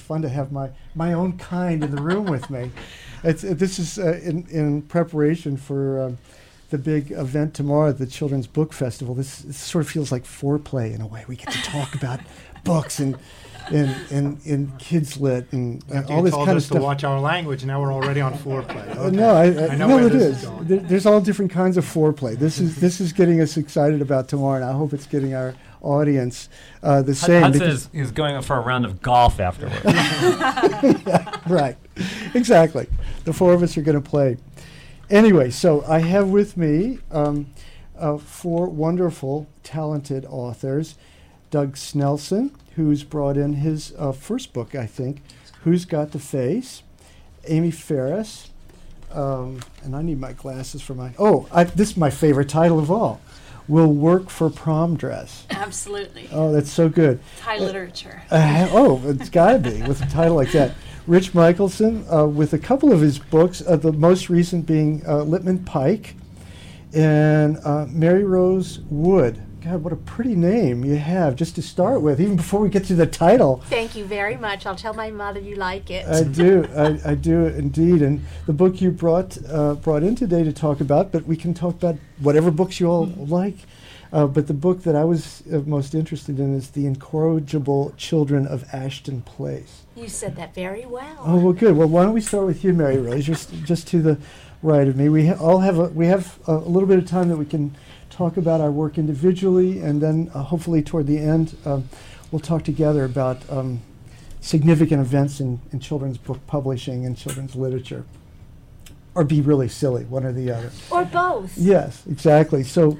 fun to have my own kind in the room with me. This is in preparation for the big event tomorrow at the Children's Book Festival. This sort of feels like foreplay in a way. We get to talk about books and kids lit and all this kind of stuff. To watch our language. Now we're already on foreplay. Okay. No, I know no, where it this is. going. There's all different kinds of foreplay. This is getting us excited about tomorrow, and I hope it's getting our audience the same. Hudson is going for a round of golf afterwards. Yeah, right, exactly. The four of us are going to play. Anyway, so I have with me four wonderful, talented authors. Doug Snelson, who's brought in his first book, I think, Who's Got the Face? Amy Ferris, and I need my glasses for my... this is my favorite title of all. Will Work for Prom Dress. Absolutely. Oh, that's so good. It's high literature. It's got to be, with a title like that. Rich Michelson, with a couple of his books, the most recent being Lippman Pike, and Mary Rose Wood. God, what a pretty name you have just to start with, even before we get to the title. Thank you very much. I'll tell my mother you like it. I do. I do indeed. And the book you brought in today to talk about, but we can talk about whatever books you all like. But the book that I was most interested in is The Incorrigible Children of Ashton Place. You said that very well. Oh, well, good. Well, why don't we start with you, Mary Rose, just to the right of me. We have a little bit of time that we can talk about our work individually, and then hopefully toward the end we'll talk together about significant events in children's book publishing and children's literature. Or be really silly, one or the other. Or both. Yes, exactly. So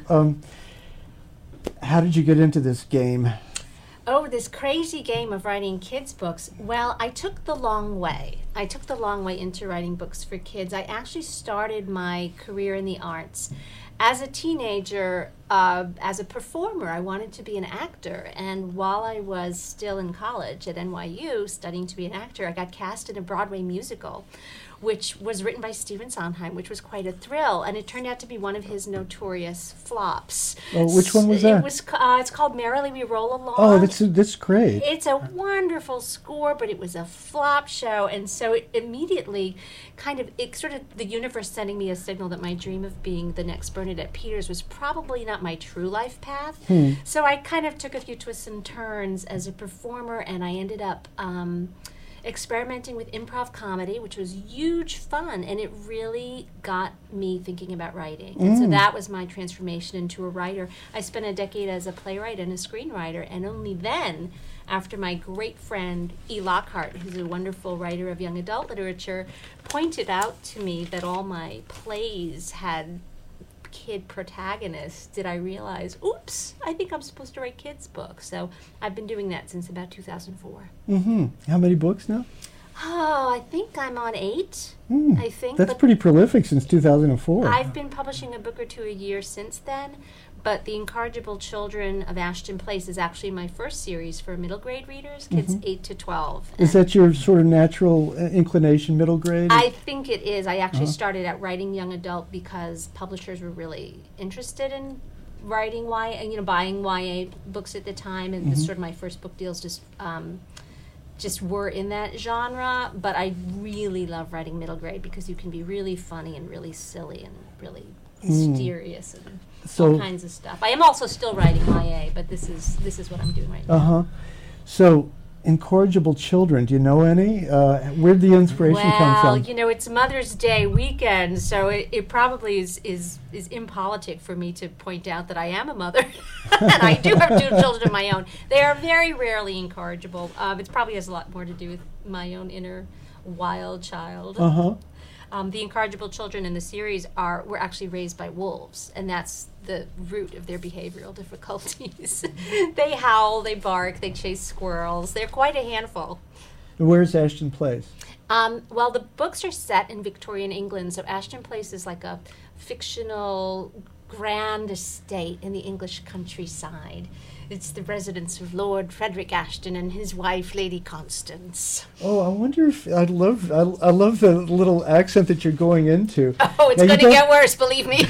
how did you get into this game? Oh, this crazy game of writing kids' books. Well, I took the long way. I took the long way into writing books for kids. I actually started my career in the arts. As a teenager, as a performer, I wanted to be an actor. And while I was still in college at NYU studying to be an actor, I got cast in a Broadway musical, which was written by Stephen Sondheim, which was quite a thrill. And it turned out to be one of his notorious flops. Oh, which one was that? It's called Merrily We Roll Along. Oh, that's great. It's a wonderful score, but it was a flop show. And so it immediately the universe sending me a signal that my dream of being the next Bernadette Peters was probably not my true life path. So I kind of took a few twists and turns as a performer, and I ended up experimenting with improv comedy, which was huge fun, and it really got me thinking about writing. And so that was my transformation into a writer. I spent a decade as a playwright and a screenwriter, and only then, after my great friend E. Lockhart, who's a wonderful writer of young adult literature, pointed out to me that all my plays had kid protagonists, did I realize, oops, I think I'm supposed to write kids' books. So I've been doing that since about 2004. How many books now? Oh, I think I'm on 8. I think that's pretty prolific since 2004. I've been publishing a book or two a year since then, but The Incorrigible Children of Ashton Place is actually my first series for middle grade readers, kids 8 to 12. Is that your sort of natural inclination, middle grade? I think it is. I actually started out writing young adult because publishers were really interested in writing YA, buying YA books at the time, and this sort of my first book deals just were in that genre. But I really love writing middle grade because you can be really funny and really silly and really mysterious and all kinds of stuff. I am also still writing YA, but this is what I'm doing right now. So, Incorrigible Children, do you know any? Where'd the inspiration come from? Well, it's Mother's Day weekend, so it probably is impolitic for me to point out that I am a mother, and I do have 2 children of my own. They are very rarely incorrigible. It probably has a lot more to do with my own inner wild child. The incorrigible children in the series were actually raised by wolves, and that's the root of their behavioral difficulties. They howl, they bark, they chase squirrels. They're quite a handful. Where's Ashton Place? Well, the books are set in Victorian England, so Ashton Place is like a fictional grand estate in the English countryside. It's the residence of Lord Frederick Ashton and his wife, Lady Constance. Oh, I wonder if I love the little accent that you're going into. Oh, it's going to get worse, believe me.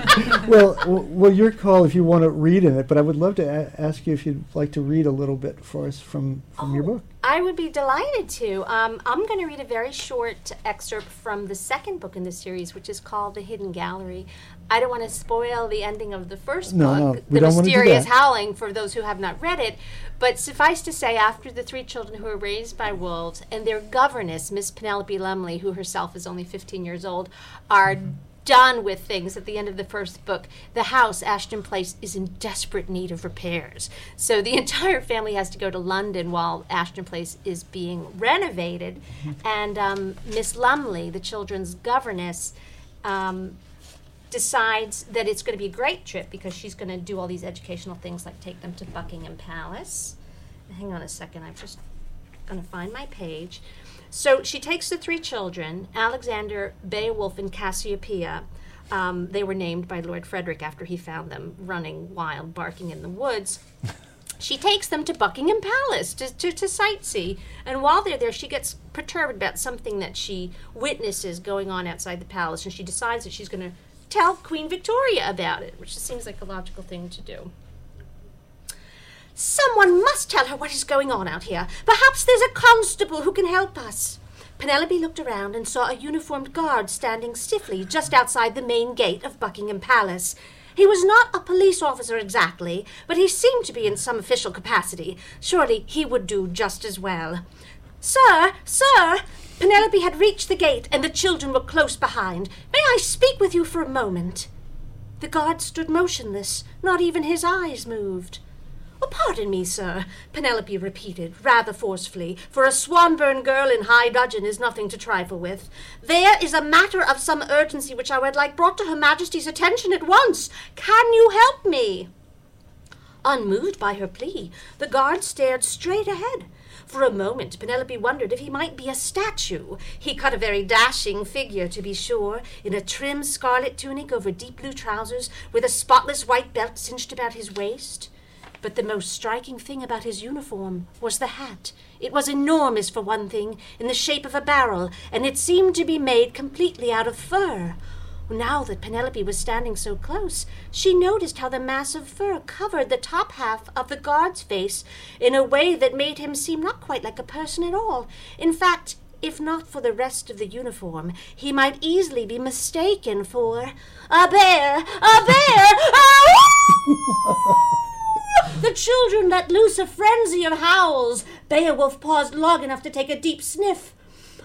well, your call if you want to read in it, but I would love to ask you if you'd like to read a little bit for us from your book. I would be delighted to. I'm going to read a very short excerpt from the second book in the series, which is called The Hidden Gallery. I don't want to spoil the ending of the first book, The Mysterious Howling, for those who have not read it. But suffice to say, after the three children who were raised by wolves and their governess, Miss Penelope Lumley, who herself is only 15 years old, are done with things at the end of the first book, the house, Ashton Place, is in desperate need of repairs. So the entire family has to go to London while Ashton Place is being renovated. And Miss Lumley, the children's governess, decides that it's going to be a great trip because she's going to do all these educational things like take them to Buckingham Palace. Hang on a second, I'm just going to find my page. So she takes the three children, Alexander, Beowulf, and Cassiopeia. They were named by Lord Frederick after he found them running wild, barking in the woods. She takes them to Buckingham Palace to sightsee. And while they're there, she gets perturbed about something that she witnesses going on outside the palace. And she decides that she's going to tell Queen Victoria about it, which seems like a logical thing to do. Someone must tell her what is going on out here. Perhaps there's a constable who can help us. Penelope looked around and saw a uniformed guard standing stiffly just outside the main gate of Buckingham Palace. He was not a police officer exactly, but he seemed to be in some official capacity. Surely he would do just as well. Sir! Sir! Penelope had reached the gate, and the children were close behind. May I speak with you for a moment? The guard stood motionless. Not even his eyes moved. Oh, pardon me, sir, Penelope repeated, rather forcefully, for a Swanburn girl in high dudgeon is nothing to trifle with. There is a matter of some urgency which I would like brought to Her Majesty's attention at once. Can you help me? Unmoved by her plea, the guard stared straight ahead. For a moment, Penelope wondered if he might be a statue. He cut a very dashing figure, to be sure, in a trim scarlet tunic over deep blue trousers, with a spotless white belt cinched about his waist. But the most striking thing about his uniform was the hat. It was enormous, for one thing, in the shape of a barrel, and it seemed to be made completely out of fur. Now that Penelope was standing so close, she noticed how the mass of fur covered the top half of the guard's face in a way that made him seem not quite like a person at all. In fact, if not for the rest of the uniform, he might easily be mistaken for a bear! A bear! The children let loose a frenzy of howls. Beowulf paused long enough to take a deep sniff.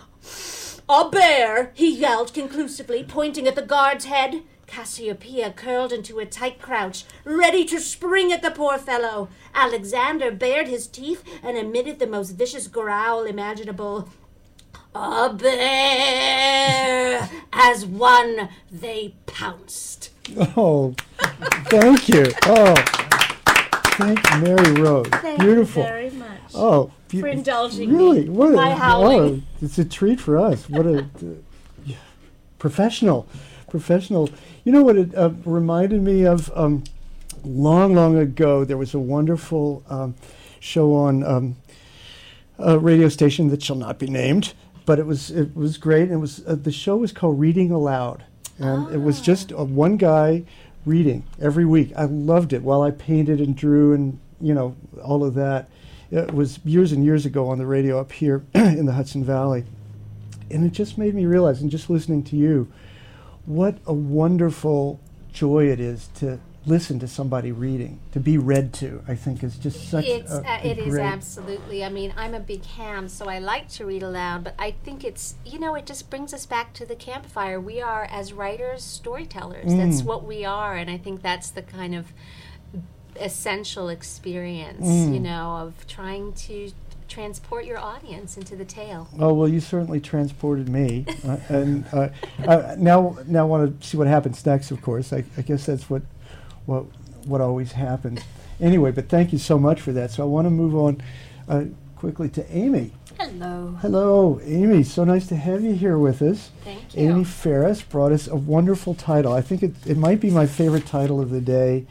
A bear, he yelled conclusively, pointing at the guard's head. Cassiopeia curled into a tight crouch, ready to spring at the poor fellow. Alexander bared his teeth and emitted the most vicious growl imaginable. A bear! As one, they pounced. Oh, thank you. Oh, thank you, Mary Rose. Beautiful. Thank you very much. Oh, for indulging really? me What by howling. Oh, it's a treat for us. What a professional. You know what it reminded me of? Long ago, there was a wonderful show on a radio station that shall not be named, but it was great. It was the show was called Reading Aloud, and it was just one guy reading every week. I loved it while I painted and drew and all of that. It was years and years ago on the radio up here in the Hudson Valley. And it just made me realize, and just listening to you, what a wonderful joy it is to listen to somebody reading, to be read to, I think is just such it great... is absolutely. I mean, I'm a big ham, so I like to read aloud, but I think it's, it just brings us back to the campfire. We are, as writers, storytellers. That's what we are, and I think that's the kind of essential experience, of trying to transport your audience into the tale. Oh, well, you certainly transported me. And now want to see what happens next, of course. I guess that's what always happens. Anyway, but thank you so much for that. So I want to move on quickly to Amy. Hello. Hello, Amy. So nice to have you here with us. Thank you. Amy Ferris brought us a wonderful title. I think it might be my favorite title of the day.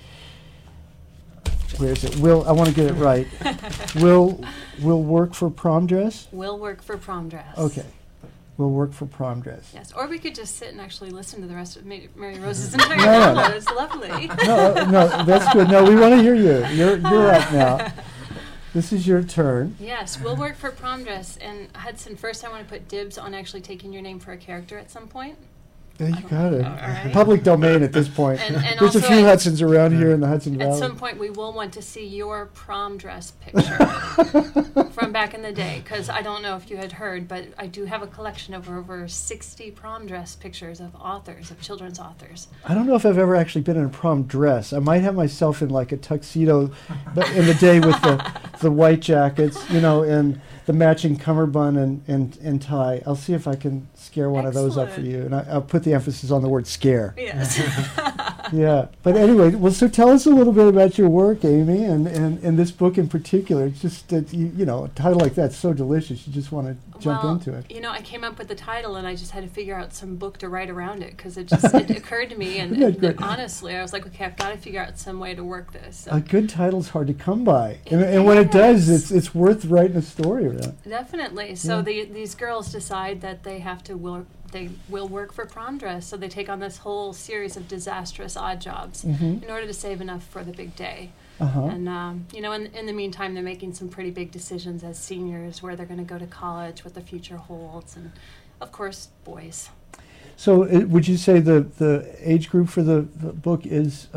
Where is it? I want to get it right. Will work for prom dress? Will work for prom dress. Okay. Will work for prom dress. Yes, or we could just sit and actually listen to the rest of Mary Rose's entire novel. It's lovely. No, that's good. No, we want to hear you. You're up now. This is your turn. Yes, we'll work for prom dress. And Hudson, first I want to put dibs on actually taking your name for a character at some point. Yeah, you got it. All right. Public domain at this point. And There's a also few at- Hudsons around here in the Hudson At Valley. some point, we will want to see your prom dress picture from back in the day, because I don't know if you had heard, but I do have a collection of over 60 prom dress pictures of authors, of children's authors. I don't know if I've ever actually been in a prom dress. I might have myself in like a tuxedo, but in the day with the white jackets, and the matching cummerbund and tie. I'll see if I can scare one of those up for Excellent. you, and I'll put the emphasis on the word scare. Yes. Yeah, but anyway, well, so tell us a little bit about your work, Amy, and this book in particular. It's just that a title like that's so delicious. You just want to jump into it. I came up with the title, and I just had to figure out some book to write around it, because it occurred to me, and Isn't that great? honestly, I was like, okay, I've got to figure out some way to work this. So A good title's hard to come by, and when it does, it's worth writing a story around. Definitely. So Yeah. these girls decide that they have to they will work for prom dress, so they take on this whole series of disastrous odd jobs Mm-hmm. in order to save enough for the big day. Uh-huh. And in the meantime, they're making some pretty big decisions as seniors, where they're going to go to college, what the future holds, and of course, boys. So would you say the age group for the book is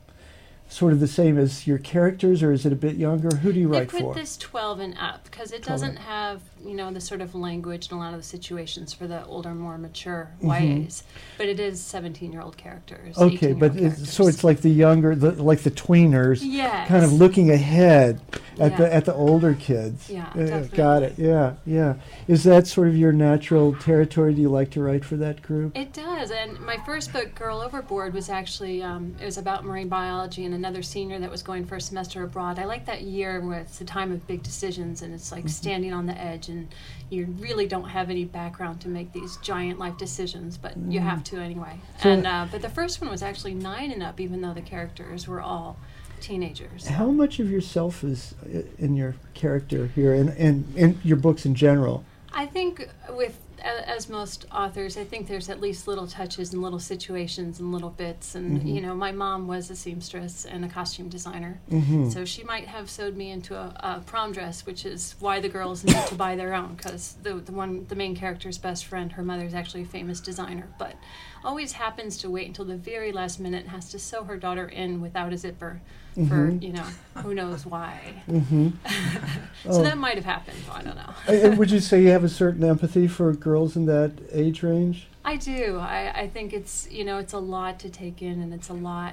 sort of the same as your characters, or is it a bit younger? Who do you They write put for? this 12 and up because it 12 and doesn't have, the sort of language and a lot of the situations for the older, more mature Mhm. YAs. But it is 17-year-old characters. Okay, 18-year-old but characters. so it's like the younger, like the tweeners, Yes. kind of looking ahead at Yeah. the older kids. Yeah, Got it. Yeah, yeah. Is that sort of your natural territory? Do you like to write for that group? It does, and my first book, Girl Overboard, was actually it was about marine biology and another senior that was going for a semester abroad. I like that year where it's the time of big decisions, and it's like standing on the edge, and you really don't have any background to make these giant life decisions, but you have to anyway. So- And but the first one was actually 9 and up, even though the characters were all teenagers. How much of yourself is in your character here, and in your books in general? I think as most authors, I think there's at least little touches and little situations and little bits. And, my mom was a seamstress and a costume designer. Mm-hmm. So she might have sewed me into a prom dress, which is why the girls need to buy their own, because the main character's best friend, her mother is actually a famous designer, but always happens to wait until the very last minute and has to sew her daughter in without a zipper for, who knows why. Mm-hmm. So that might have happened. I don't know. And would you say you have a certain empathy for girls in that age range? I do. I think it's it's a lot to take in, and it's a lot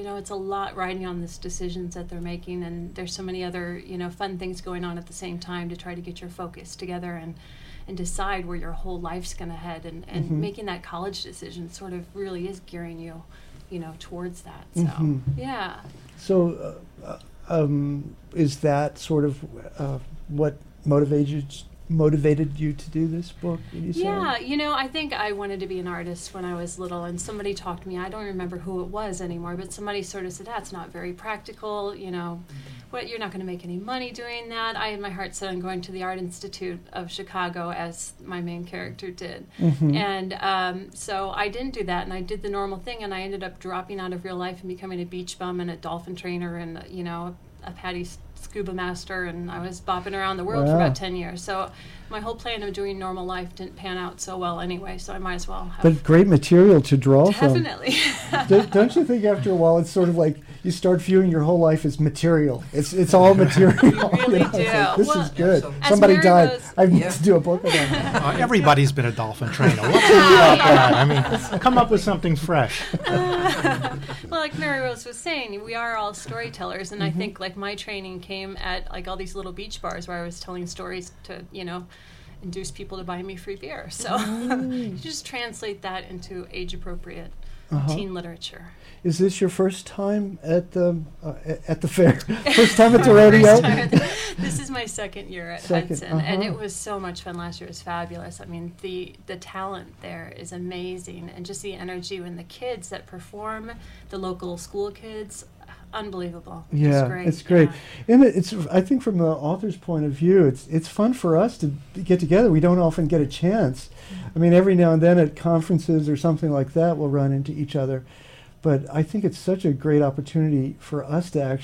riding on these decisions that they're making, and there's so many other fun things going on at the same time to try to get your focus together and decide where your whole life's going to head, and making that college decision sort of really is gearing you towards that. So yeah. So is that sort of what motivated you to do this book, would you say? Yeah, I think I wanted to be an artist when I was little, and somebody talked to me, I don't remember who it was anymore, but somebody sort of said, that's not very practical, what, you're not going to make any money doing that. I had my heart set on going to the Art Institute of Chicago, as my main character did. Mm-hmm. And so I didn't do that, and I did the normal thing, and I ended up dropping out of real life and becoming a beach bum and a dolphin trainer and, a PADI scuba master, and I was bopping around the world for Wow. about 10 years. So my whole plan of doing normal life didn't pan out so well anyway, so I might as well have. But great material to draw Definitely. from. Don't you think after a while it's sort of like you start viewing your whole life as material? It's all material. You really It's like, do. this Well, is good. as Somebody Mary died. Rose- I need to do a book about it. Everybody's been a dolphin trainer. What's new about that? I mean, come up with something fresh. Well, like Mary Rose was saying, we are all storytellers, and I think like my training came at like all these little beach bars where I was telling stories to, induce people to buy me free beer. So you just translate that into age-appropriate teen literature. Is this your first time at the fair? First time at the rodeo? This is my second year at Second, Hudson, and uh-huh. it was so much fun. Last year was fabulous. I mean, the talent there is amazing, and just the energy when the kids that perform, the local school kids, unbelievable. Yeah, it's great. And it's I think from the author's point of view, it's fun for us to get together. We don't often get a chance. I mean, every now and then at conferences or something like that, we'll run into each other. But I think it's such a great opportunity for us to actually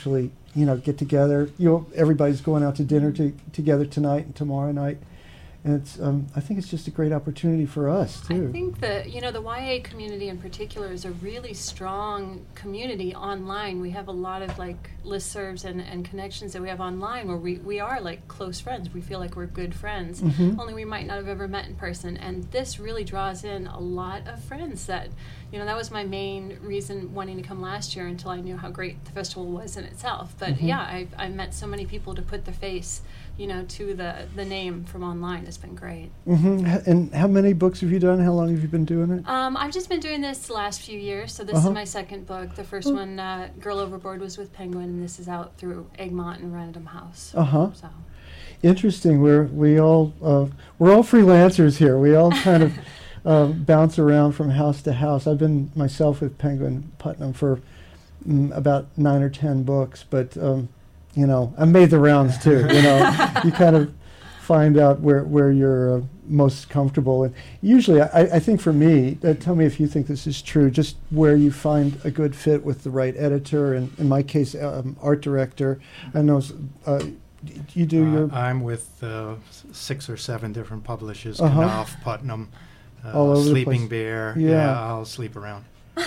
get together. Everybody's going out to dinner together tonight and tomorrow night. And it's, I think it's just a great opportunity for us, too. I think the YA community in particular is a really strong community online. We have a lot of listservs and connections that we have online where we are close friends. We feel like we're good friends, only we might not have ever met in person. And this really draws in a lot of friends that, that was my main reason wanting to come last year until I knew how great the festival was in itself. But I met so many people to put their face to the name from online. It's been great. And how many books have you done? How long have you been doing it? I've just been doing this the last few years. So this is my second book. The first one, Girl Overboard, was with Penguin, and this is out through Egmont and Random House. So. Interesting. We're all freelancers here. We all kind of bounce around from house to house. I've been myself with Penguin Putnam for about 9 or 10 books, but I made the rounds too. You kind of find out where you're most comfortable. And usually, I think for me, tell me if you think this is true, just where you find a good fit with the right editor, and in my case, art director. I know you do your... I'm with 6 or 7 different publishers, Knopf, Putnam, all over Sleeping the place. Bear. Yeah. I'll sleep around.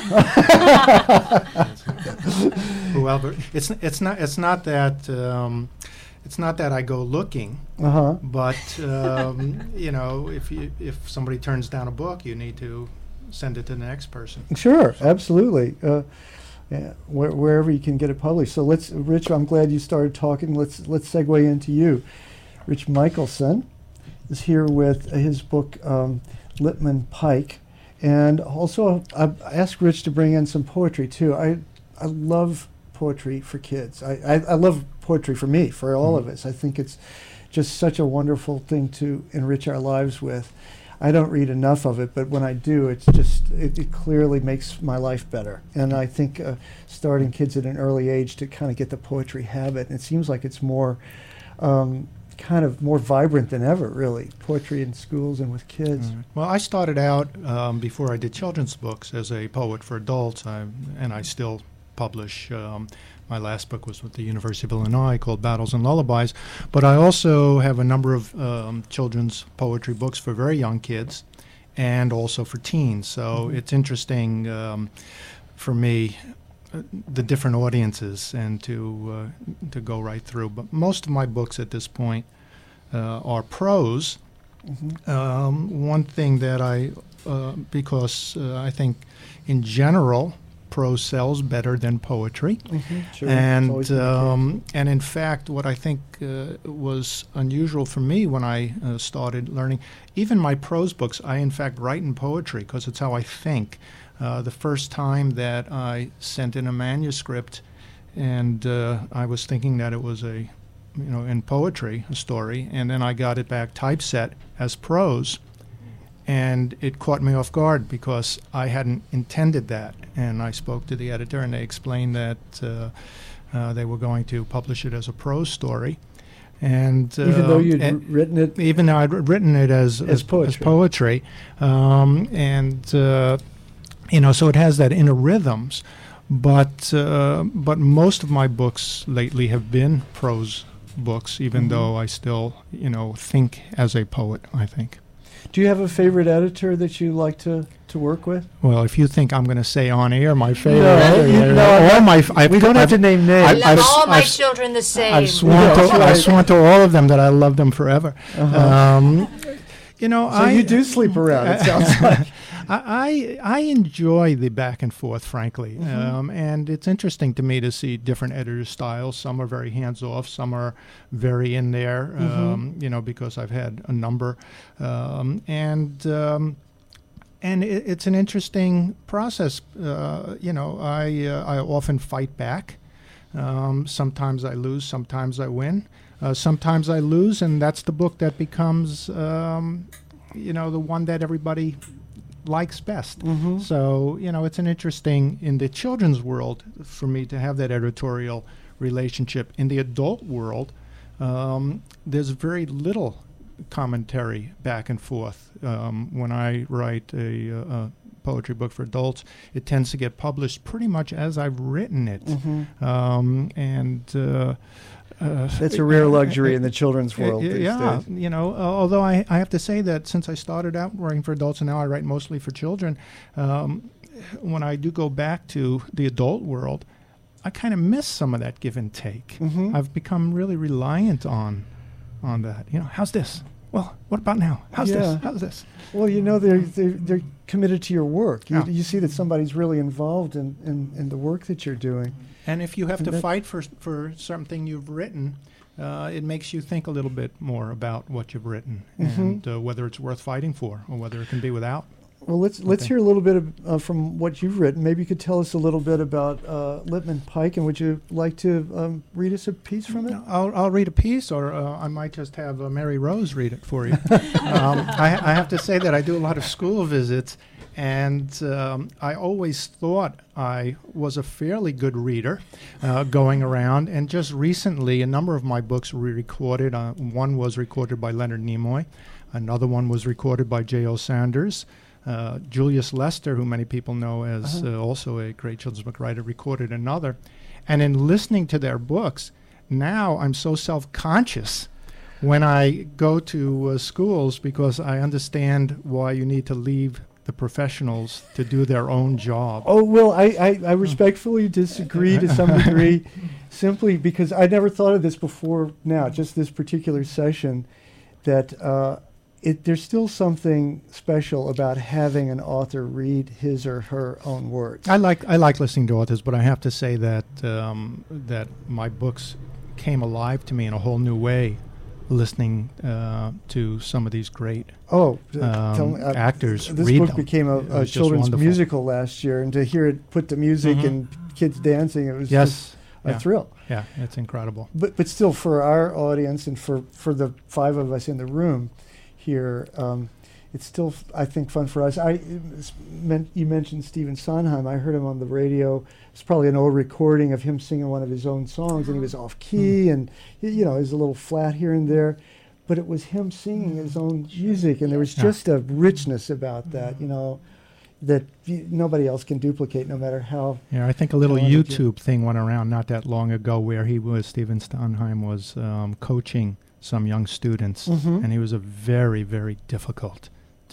Whoever. It's not that I go looking, but if somebody turns down a book, you need to send it to the next person. Sure, absolutely. Wherever you can get it published. So Rich, I'm glad you started talking. Let's segue into you. Rich Michelson is here with his book Lipman Pike. And also, I asked Rich to bring in some poetry, too. I love poetry for kids. I love poetry for me, for all of us. I think it's just such a wonderful thing to enrich our lives with. I don't read enough of it, but when I do, it clearly makes my life better. And I think starting kids at an early age to kind of get the poetry habit, and it seems like it's more... kind of more vibrant than ever, really, poetry in schools and with kids. Well, I started out before I did children's books as a poet for adults, and I still publish. My last book was with the University of Illinois called Battles and Lullabies, but I also have a number of children's poetry books for very young kids and also for teens. So it's interesting for me the different audiences and to go right through. But most of my books at this point are prose. One thing that because I think in general prose sells better than poetry, Sure. and in fact, what I think was unusual for me when I started learning, even my prose books, I in fact write in poetry because it's how I think. The first time that I sent in a manuscript, and I was thinking that it was in poetry, a story, and then I got it back typeset as prose, and it caught me off guard because I hadn't intended that. And I spoke to the editor, and they explained that they were going to publish it as a prose story. And even though you'd written it, even though I'd written it as poetry, so it has that inner rhythms, but most of my books lately have been prose books, even though I still think as a poet, I think. Do you have a favorite editor that you like to work with? Well, if you think I'm going to say on air my favorite we don't have to name names. I love all my children the same. I've sworn to all of them that I love them forever. So you do sleep around, it sounds like. I enjoy the back and forth, frankly, and it's interesting to me to see different editors' styles. Some are very hands-off, some are very in there, because I've had a number, and it's an interesting process. I often fight back. Sometimes I lose, sometimes I win. Sometimes I lose, and that's the book that becomes, the one that everybody likes best. So, it's an interesting, in the children's world, for me to have that editorial relationship. In the adult world, there's very little commentary back and forth. When I write a poetry book for adults, it tends to get published pretty much as I've written it. That's a rare luxury in the children's world these yeah, days. Although I have to say that since I started out writing for adults and now I write mostly for children, when I do go back to the adult world, I kind of miss some of that give and take. I've become really reliant on that. How's this? Well, what about now? How's this? How's this? Well, they're committed to your work. You see that somebody's really involved in the work that you're doing. And if you have to fight for something you've written, it makes you think a little bit more about what you've written and whether it's worth fighting for or whether it can be without. Well, let's hear a little bit from what you've written. Maybe you could tell us a little bit about Lipman Pike, and would you like to read us a piece from it? I'll read a piece, or I might just have Mary Rose read it for you. I have to say that I do a lot of school visits, and I always thought I was a fairly good reader going around, and just recently a number of my books were recorded. One was recorded by Leonard Nimoy, another one was recorded by J.O. Sanders. Julius Lester, who many people know as also a great children's book writer, recorded another. And in listening to their books, now I'm so self-conscious when I go to schools because I understand why you need to leave the professionals to do their own job. Oh, well, I respectfully disagree to some degree, simply because I never thought of this before now, just this particular session, that there's still something special about having an author read his or her own words. I like listening to authors, but I have to say that that my books came alive to me in a whole new way, listening to some of these great actors. This read book them. became a children's musical last year, and to hear it put to music and kids dancing, it was just a thrill. Yeah, it's incredible. But still, for our audience and for the five of us in the room here, it's still, I think, fun for us. You mentioned Stephen Sondheim. I heard him on the radio. It's probably an old recording of him singing one of his own songs, and he was off key, and he was a little flat here and there. But it was him singing his own music, and there was just a richness about that, that nobody else can duplicate, no matter how. Yeah, I think a little YouTube thing went around not that long ago where Stephen Sondheim was coaching some young students, and he was a very, very difficult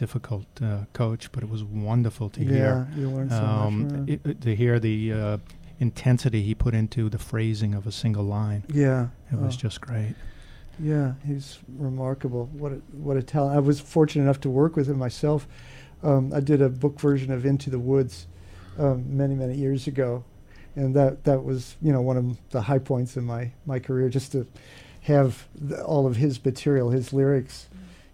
coach, but it was wonderful to hear. Yeah, you learned so much. To hear the intensity he put into the phrasing of a single line. Yeah. It was just great. Yeah, he's remarkable. What a talent. I was fortunate enough to work with him myself. I did a book version of Into the Woods many, many years ago, and that was one of the high points in my career, just to have all of his material, his lyrics,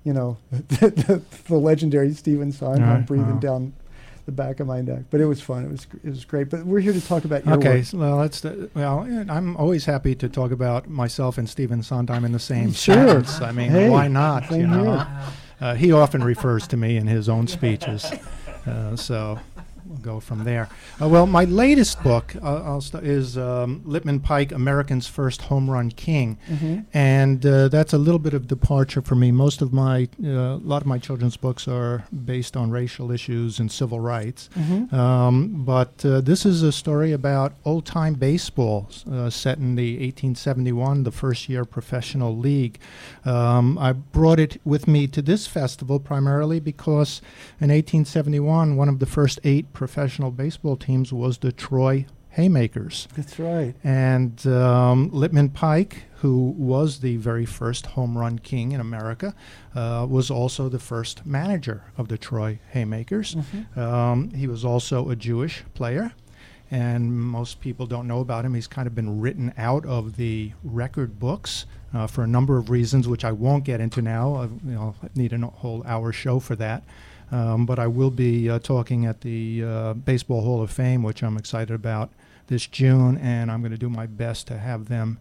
the legendary Stephen Sondheim breathing down the back of my neck. But it was fun. It was great. But we're here to talk about your work. I'm always happy to talk about myself and Stephen Sondheim in the same Sure. sentence. I mean, Hey, why not? same here. He often refers to me in his own speeches, so we'll go from there. My latest book is Lipman Pike, American's First Home Run King, and that's a little bit of departure for me. Most of a lot of my children's books are based on racial issues and civil rights, but this is a story about old-time baseball set in the 1871, the first-year professional league. I brought it with me to this festival primarily because in 1871, one of the first 8 professional baseball teams was the Troy Haymakers. That's right. And Lipman Pike, who was the very first home run king in America, was also the first manager of the Troy Haymakers. He was also a Jewish player, and most people don't know about him. He's kind of been written out of the record books for a number of reasons, which I won't get into now. I need a whole hour show for that. But I will be talking at the Baseball Hall of Fame, which I'm excited about this June, and I'm going to do my best to have them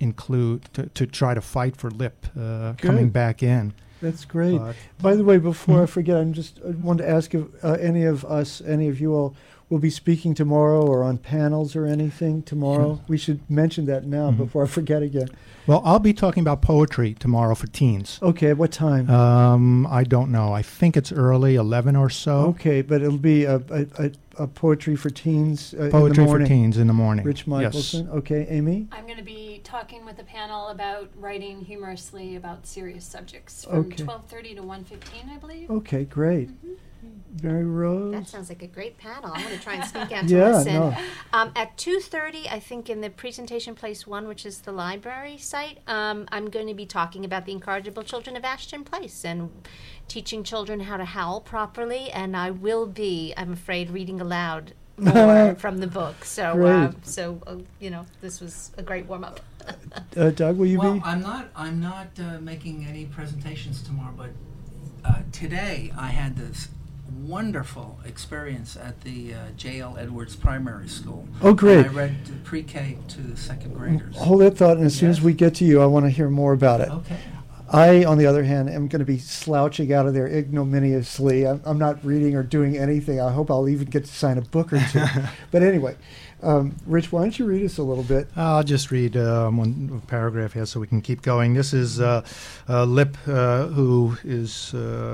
to try to fight for Lip coming back in. That's great. By the way, before I forget, I wanted to ask if any of you all will be speaking tomorrow or on panels or anything tomorrow? We should mention that now before I forget again. Well, I'll be talking about poetry tomorrow for teens. Okay, what time? I don't know. I think it's early, 11 or so. Okay, but it'll be a poetry for teens in the Poetry for morning. teens in the morning. Rich Michelson. Yes. Okay, Amy? I'm going to be talking with a panel about writing humorously about serious subjects from Okay. 12:30 to 1:15, I believe. Okay, great. Mary Rose? That sounds like a great panel. I'm going to try and sneak out to Yeah, listen. no. At 2:30, I think in the presentation place 1, which is the library site, I'm going to be talking about the Incorrigible Children of Ashton Place and teaching children how to howl properly. And I will be, I'm afraid, reading aloud more from the book. So, Great. this was a great warm up. Doug, will you Well, be? I'm not making any presentations tomorrow, but today I had this wonderful experience at the J.L. Edwards Primary School. Oh, great. And I read pre-K to second graders. Hold that thought, and as soon as Yes. we get to you, I want to hear more about it. Okay. I, on the other hand, am going to be slouching out of there ignominiously. I'm not reading or doing anything. I hope I'll even get to sign a book or two. But anyway, Rich, why don't you read us a little bit? I'll just read one paragraph here so we can keep going. This is Lip, who is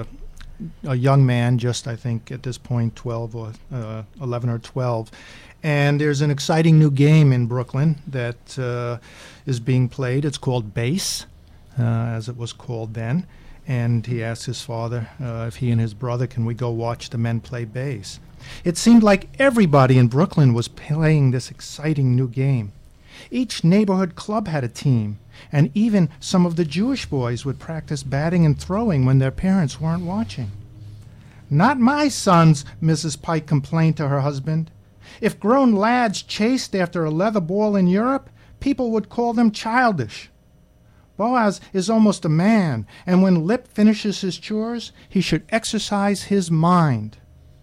a young man, just I think at this point 12 or 11 or 12. And there's an exciting new game in Brooklyn that is being played. It's called Base, as it was called then. And he asked his father if he and his brother can we go watch the men play base. It seemed like everybody in Brooklyn was playing this exciting new game. Each neighborhood club had a team, and even some of the Jewish boys would practice batting and throwing when their parents weren't watching. "Not my sons," Mrs. Pike complained to her husband. "If grown lads chased after a leather ball in Europe, people would call them childish. Boaz is almost a man, and when Lip finishes his chores, he should exercise his mind."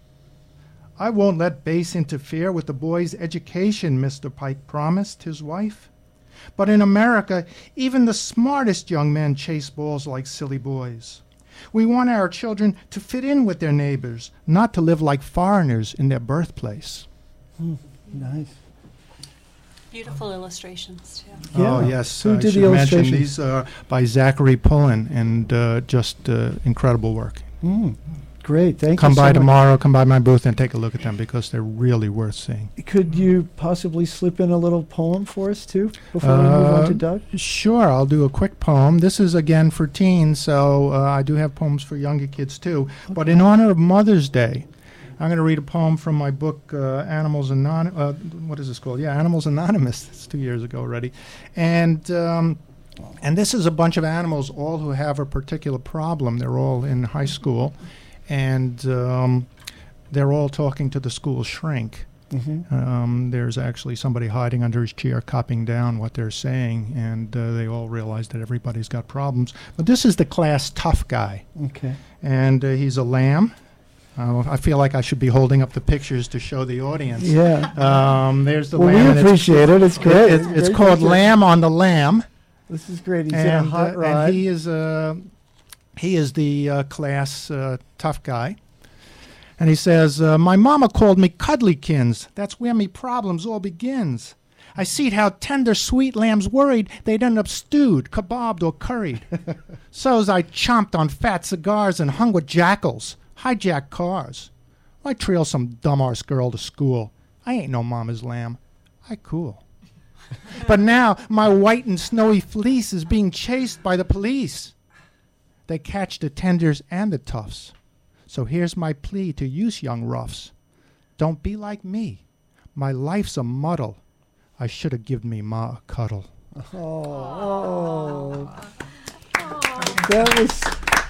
"I won't let base interfere with the boy's education," Mr. Pike promised his wife. "But in America, even the smartest young men chase balls like silly boys. We want our children to fit in with their neighbors, not to live like foreigners in their birthplace." Nice. Beautiful illustrations, too. Oh, Yeah. yes. Who I did should the mention illustrations? these are by Zachary Pullen, and just incredible work. Great, thank Come you so by much. tomorrow, come by my booth and take a look at them because they're really worth seeing. Could you possibly slip in a little poem for us, too, before we move on to Doug? Sure, I'll do a quick poem. This is again for teens, so I do have poems for younger kids too. But in honor of Mother's Day, I'm going to read a poem from my book, Animals Anonymous. What is this called? Yeah, Animals Anonymous. It's 2 years ago already. And this is a bunch of animals, all who have a particular problem. They're all in high school, and they're all talking to the school shrink. There's actually somebody hiding under his chair copying down what they're saying, and they all realize that everybody's got problems. But this is the class tough guy, Okay. and he's a lamb. I feel like I should be holding up the pictures to show the audience. Yeah. There's the Well, lamb. we and appreciate it. It's great. It's Great called picture. Lamb on the Lamb. This is great. He's in a And, hot ride. and he is the class tough guy. And he says, "My mama called me cuddlykins. That's where me problems all begins. I seed how tender sweet lambs worried they'd end up stewed, kebabbed, or curried. So's I chomped on fat cigars and hung with jackals, hijacked cars. I trail some dumb arse girl to school. I ain't no mama's lamb. I cool. But now my white and snowy fleece is being chased by the police. They catch the tenders and the toughs. So here's my plea to use young roughs. Don't be like me. My life's a muddle. I should have given me ma a cuddle." Oh. That was.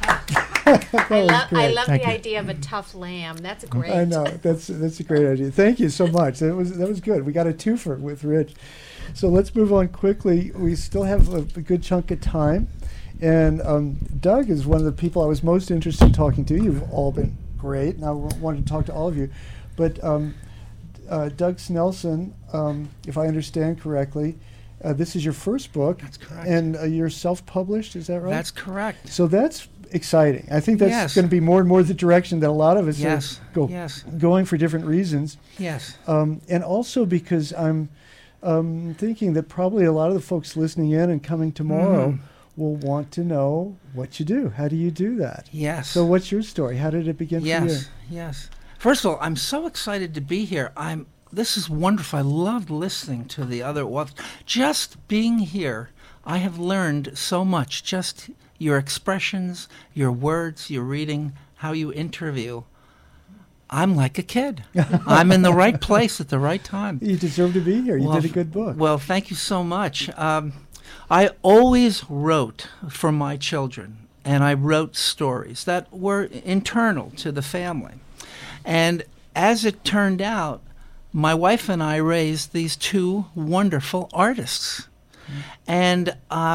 I love Thank the you. idea of a tough lamb. That's great. I know that's a great idea. Thank you so much. That was good. We got a twofer with Rich. So let's move on quickly. We still have a good chunk of time, and Doug is one of the people I was most interested in talking to. You've all been great, and I wanted to talk to all of you, but Doug Snelson, if I understand correctly, this is your first book. That's correct. And you're self-published. Is that right? That's correct. So that's exciting. I think that's Yes. going to be more and more the direction that a lot of us Yes. are Yes. going for different reasons. Yes. And also because I'm thinking that probably a lot of the folks listening in and coming tomorrow will want to know what you do. How do you do that? Yes. So what's your story? How did it begin for you? Yes. Yes. First of all, I'm so excited to be here. This is wonderful. I loved listening to the other authors. Just being here, I have learned so much. Just your expressions, your words, your reading, how you interview. I'm like a kid. I'm in the right place at the right time. You deserve to be here. You Well, did a good book. Well, thank you so much. I always wrote for my children, and I wrote stories that were internal to the family. And as it turned out, my wife and I raised these two wonderful artists. And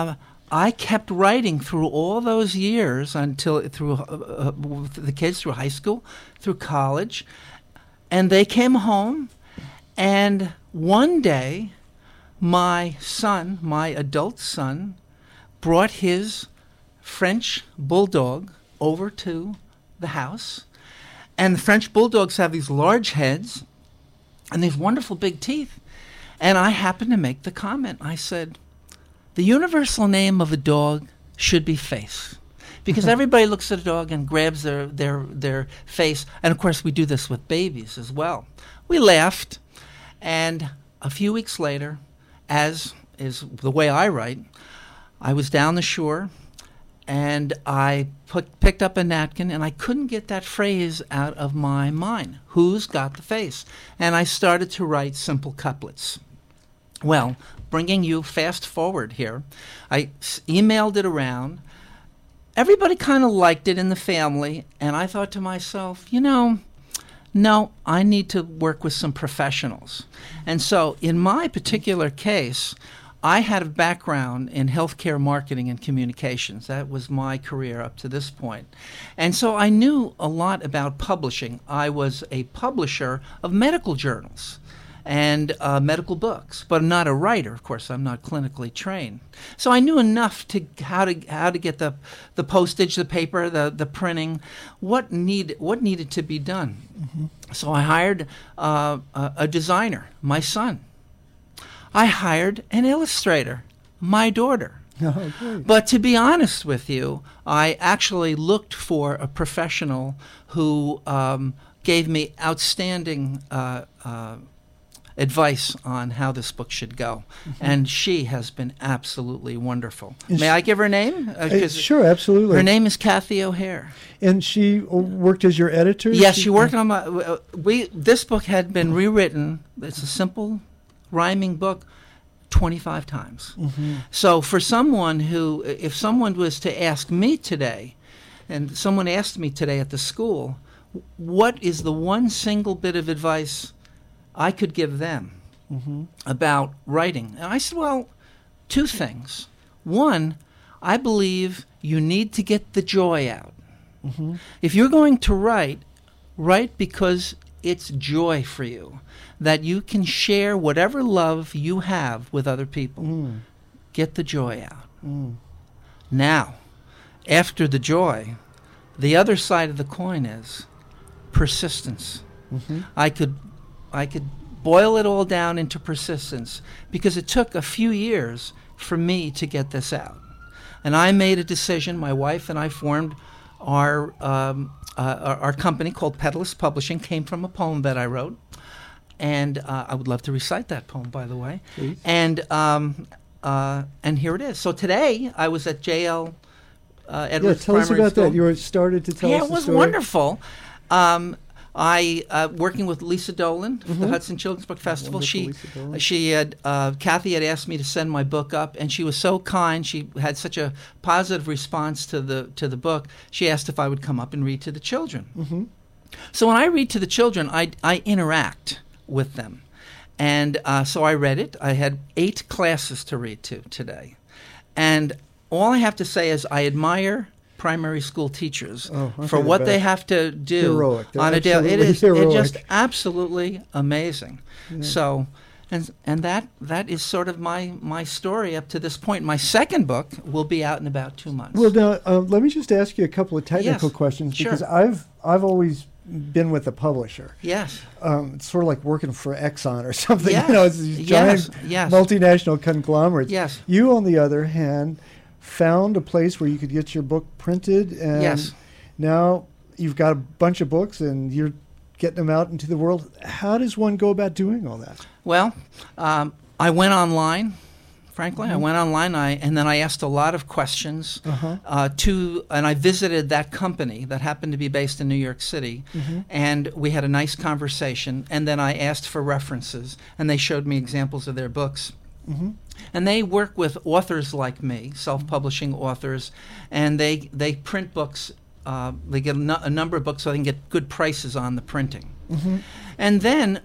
I kept writing through all those years until through the kids through high school, through college. And they came home, and one day my son, my adult son, brought his French bulldog over to the house. And the French bulldogs have these large heads and these wonderful big teeth. And I happened to make the comment. I said, the universal name of a dog should be face. Because everybody looks at a dog and grabs their face. And, of course, we do this with babies as well. We laughed. And a few weeks later, as is the way I write, I was down the shore, and I picked up a napkin, and I couldn't get that phrase out of my mind. Who's got the face? And I started to write simple couplets. Well, bringing you fast forward here, I emailed it around. Everybody kind of liked it in the family, and I thought to myself, no, I need to work with some professionals. And so in my particular case, I had a background in healthcare marketing and communications. That was my career up to this point. And so I knew a lot about publishing. I was a publisher of medical journals and medical books, but I'm not a writer. Of course, I'm not clinically trained. So I knew enough to how to get the postage, the paper, the printing, what needed to be done. Mm-hmm. So I hired a designer, my son. I hired an illustrator, my daughter. Oh, great. But to be honest with you, I actually looked for a professional who gave me outstanding advice on how this book should go. Mm-hmm. And she has been absolutely wonderful. May I give her name? Sure, absolutely. Her name is Kathy O'Hare. And she worked as your editor? Yes, she worked on my... This book had been rewritten. It's a simple rhyming book 25 times. Mm-hmm. So for someone who, if someone was to ask me today, and someone asked me today at the school, what is the one single bit of advice I could give them about writing? And I said, well, two things. One, I believe you need to get the joy out. Mm-hmm. If you're going to write because it's joy for you, that you can share whatever love you have with other people. Get the joy out. Now, after the joy, the other side of the coin is persistence. Mm-hmm. I could boil it all down into persistence because it took a few years for me to get this out. And I made a decision. My wife and I formed our company called Petalist Publishing, came from a poem that I wrote. And I would love to recite that poem, by the way. Please. And here it is. So today I was at J.L. Edwards tell us about School. that. You started to tell us the story. Yeah, it was wonderful. I working with Lisa Dolan for the Hudson Children's Book Festival. Kathy had asked me to send my book up, and she was so kind. She had such a positive response to the book. She asked if I would come up and read to the children. Mm-hmm. So when I read to the children, I interact with them, and so I read it. I had 8 classes to read to today, and all I have to say is I admire primary school teachers for what they have to do on a daily. It's just absolutely amazing. Yeah. So And that is sort of my story up to this point. My second book will be out in about 2 months. Well, now let me just ask you a couple of technical Yes, questions sure. because I've always been with a publisher. Yes. It's sort of like working for Exxon or something. Yes, You know, it's these giant yes. multinational conglomerates. Yes. You, on the other hand, found a place where you could get your book printed, and Yes. now you've got a bunch of books and you're getting them out into the world. How does one go about doing all that? Well, I went online. Frankly, I went online, and then I asked a lot of questions and I visited that company that happened to be based in New York City, and we had a nice conversation, and then I asked for references, and they showed me examples of their books. And they work with authors like me, self-publishing authors, and they print books. They get a number of books so they can get good prices on the printing. And then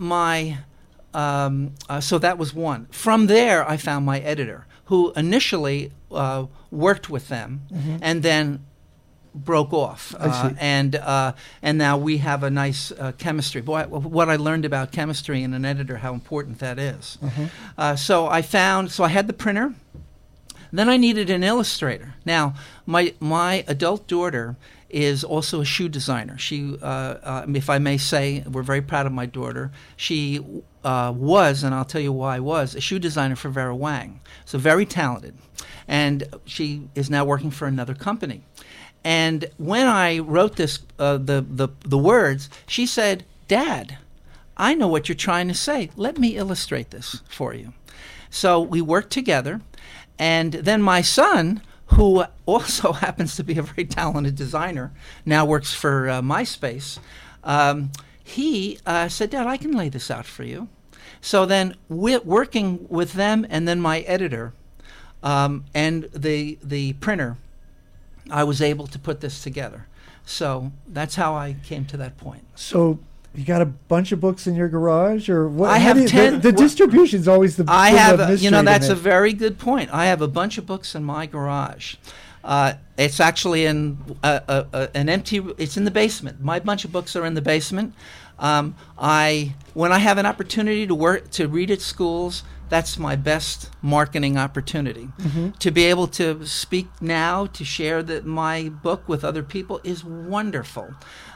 so that was one. From there, I found my editor, who initially worked with them and then broke off. I see. And now we have a nice chemistry. Boy, what I learned about chemistry in an editor, how important that is. So I had the printer. Then I needed an illustrator. Now, my adult daughter is also a shoe designer. She, if I may say, we're very proud of my daughter. She was, and I'll tell you why, was a shoe designer for Vera Wang. So very talented. And she is now working for another company. And when I wrote this, the words, she said, "Dad, I know what you're trying to say. Let me illustrate this for you." So we worked together. And then my son, who also happens to be a very talented designer, now works for MySpace, he said, "Dad, I can lay this out for you." So then working with them and then my editor and the printer, I was able to put this together. So that's how I came to that point. So you got a bunch of books in your garage, or what? I how have do you- 10 The distribution's always the I thing of have, mystery to that's me. a very good point. I have a bunch of books in my garage. It's actually in an empty. It's in the basement. My bunch of books are in the basement. When I have an opportunity to read at schools, that's my best marketing opportunity. To be able to speak now, to share my book with other people is wonderful.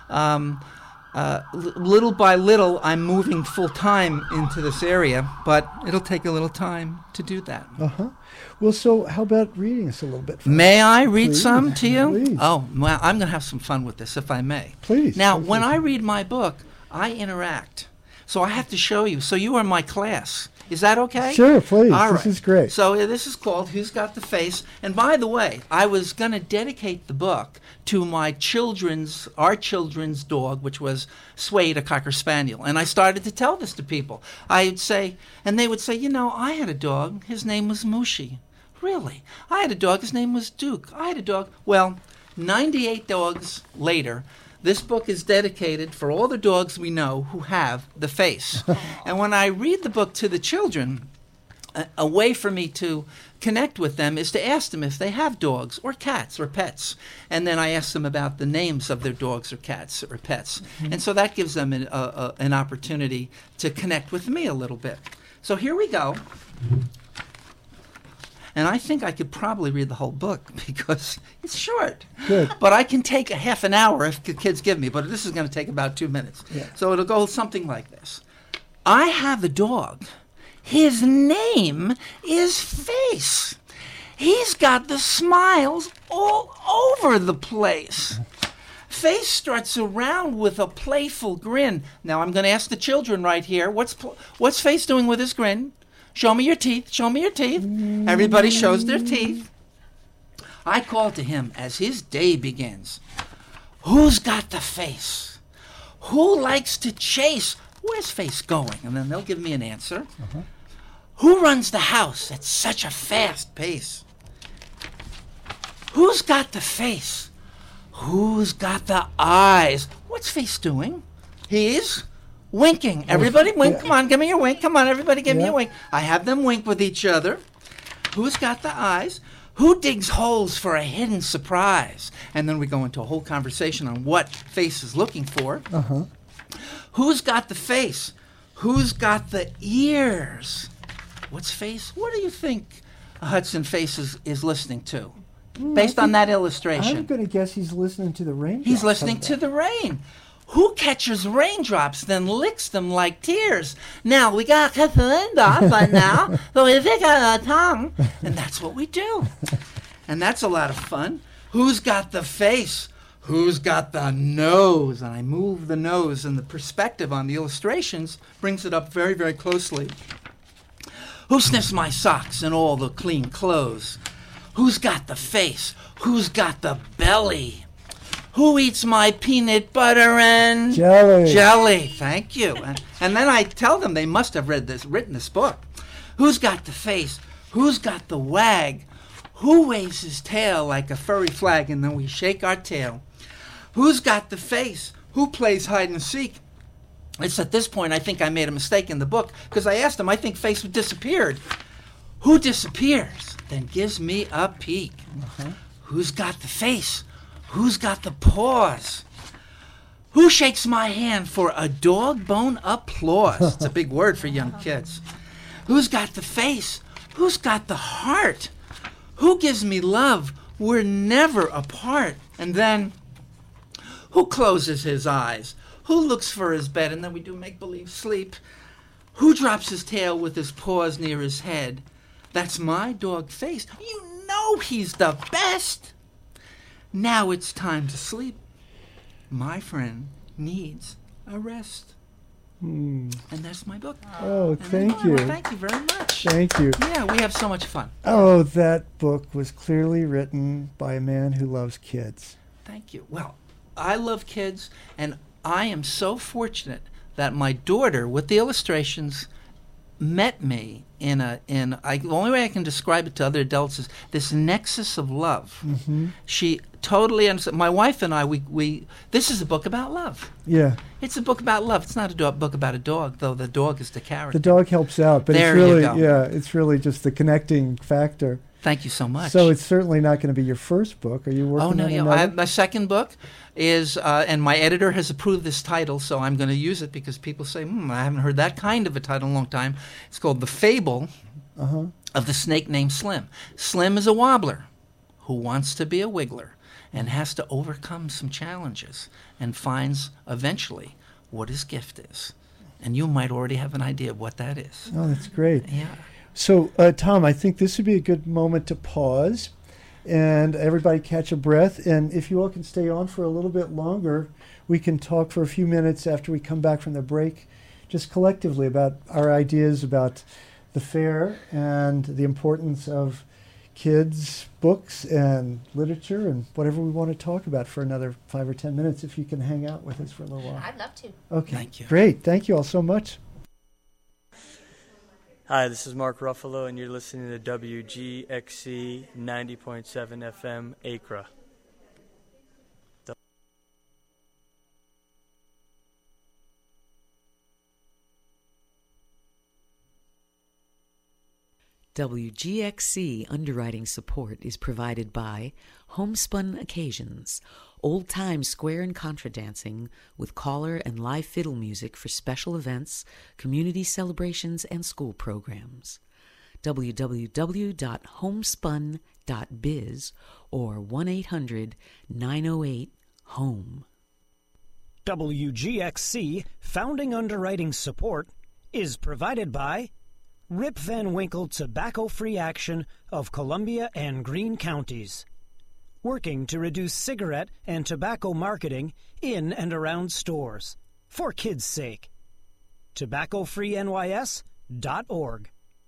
Little by little, I'm moving full time into this area, but it'll take a little time to do that. Well, so how about reading us a little bit? May I read Please, some to you? please. Oh, well, I'm going to have some fun with this, if I may. Please. Now, please, when please. I read my book, I interact. So I have to show you. So you are my class. Is that okay? Sure, please. All This right. is great. So this is called Who's Got the Face? And by the way, I was going to dedicate the book to our children's dog, which was Suede, a Cocker Spaniel. And I started to tell this to people. I'd say, and they would say, I had a dog. His name was Mushi. Really? I had a dog. His name was Duke. I had a dog. Well, 98 dogs later, this book is dedicated for all the dogs we know who have the face. And when I read the book to the children, a way for me to connect with them is to ask them if they have dogs or cats or pets. And then I ask them about the names of their dogs or cats or pets. And so that gives them an opportunity to connect with me a little bit. So here we go. And I think I could probably read the whole book because it's short. Good. But I can take a half an hour if the kids give me, but this is going to take about 2 minutes. Yeah. So it'll go something like this. I have a dog. His name is Face. He's got the smiles all over the place. Face struts around with a playful grin. Now I'm going to ask the children right here, what's Face doing with his grin? Show me your teeth. Show me your teeth. Everybody shows their teeth. I call to him as his day begins. Who's got the face? Who likes to chase? Where's Face going? And then they'll give me an answer. Who runs the house at such a fast pace? Who's got the face? Who's got the eyes? What's Face doing? He's winking. Everybody wink. Come on, give me your wink. Come on, everybody give me a wink. I have them wink with each other. Who's got the eyes? Who digs holes for a hidden surprise? And then we go into a whole conversation on what Face is looking for. Who's got the face? Who's got the ears? What's Face? What do you think Hudson Face is listening to? Based on that illustration. I'm going to guess he's listening to the rain. He's listening to the rain. Who catches raindrops, then licks them like tears? Now, we got to catch the raindrops right now, so we pick out our tongue. And that's what we do. And that's a lot of fun. Who's got the face? Who's got the nose? And I move the nose, and the perspective on the illustrations brings it up very, very closely. Who sniffs my socks and all the clean clothes? Who's got the face? Who's got the belly? Who eats my peanut butter and jelly? Thank you. And then I tell them they must have written this book. Who's got the face? Who's got the wag? Who waves his tail like a furry flag, and then we shake our tail? Who's got the face? Who plays hide and seek? It's at this point I think I made a mistake in the book, because I asked him, I think Face disappeared. Who disappears? Then gives me a peek. Who's got the face? Who's got the paws? Who shakes my hand for a dog bone applause? It's a big word for young kids. Who's got the face? Who's got the heart? Who gives me love? We're never apart. And then, who closes his eyes? Who looks for his bed? And then we do make-believe sleep. Who drops his tail with his paws near his head? That's my dog Face. You know he's the best. Now it's time to sleep. My friend needs a rest. And that's my book. Oh, thank you. Thank you very much. Thank you. Yeah, we have so much fun. Oh, that book was clearly written by a man who loves kids. Thank you. Well, I love kids, and I am so fortunate that my daughter, with the illustrations, met me the only way I can describe it to other adults is this nexus of love. She totally understands. My wife and I, this is a book about love. Yeah. It's a book about love. It's not a book about a dog, though the dog is the character. The dog helps out, but there it's really, you go. yeah, it's really just the connecting factor. Thank you so much. So it's certainly not going to be your first book. Are you working on another? My second book is, and my editor has approved this title, so I'm going to use it because people say, I haven't heard that kind of a title in a long time. It's called The Fable of the Snake Named Slim. Slim is a wobbler who wants to be a wiggler and has to overcome some challenges and finds eventually what his gift is. And you might already have an idea of what that is. Oh, that's great. Yeah. So, Tom, I think this would be a good moment to pause and everybody catch a breath. And if you all can stay on for a little bit longer, we can talk for a few minutes after we come back from the break, just collectively about our ideas about the fair and the importance of kids' books and literature and whatever we want to talk about for another 5 or 10 minutes, if you can hang out with us for a little while. I'd love to. Okay, Thank you. Great. Thank you all so much. Hi, this is Mark Ruffalo, and you're listening to WGXC 90.7 FM, Acra. WGXC underwriting support is provided by Homespun Occasions, old-time square and contra dancing with caller and live fiddle music for special events, community celebrations, and school programs. www.homespun.biz or 1-800-908-HOME. WGXC founding underwriting support is provided by Rip Van Winkle Tobacco-Free Action of Columbia and Greene Counties, working to reduce cigarette and tobacco marketing in and around stores, for kids' sake. TobaccoFreeNYS.org.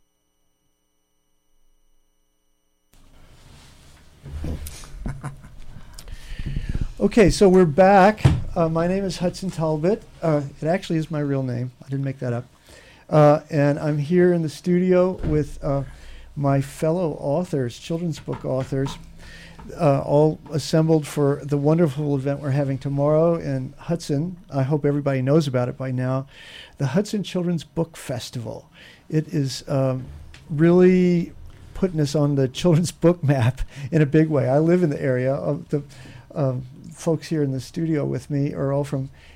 Okay, so we're back. My name is Hudson Talbot. It actually is my real name. I didn't make that up. And I'm here in the studio with my fellow authors, children's book authors, all assembled for the wonderful event we're having tomorrow in Hudson. I hope everybody knows about it by now. The Hudson Children's Book Festival. It is really putting us on the children's book map in a big way. I live in the area. The folks here in the studio with me are all from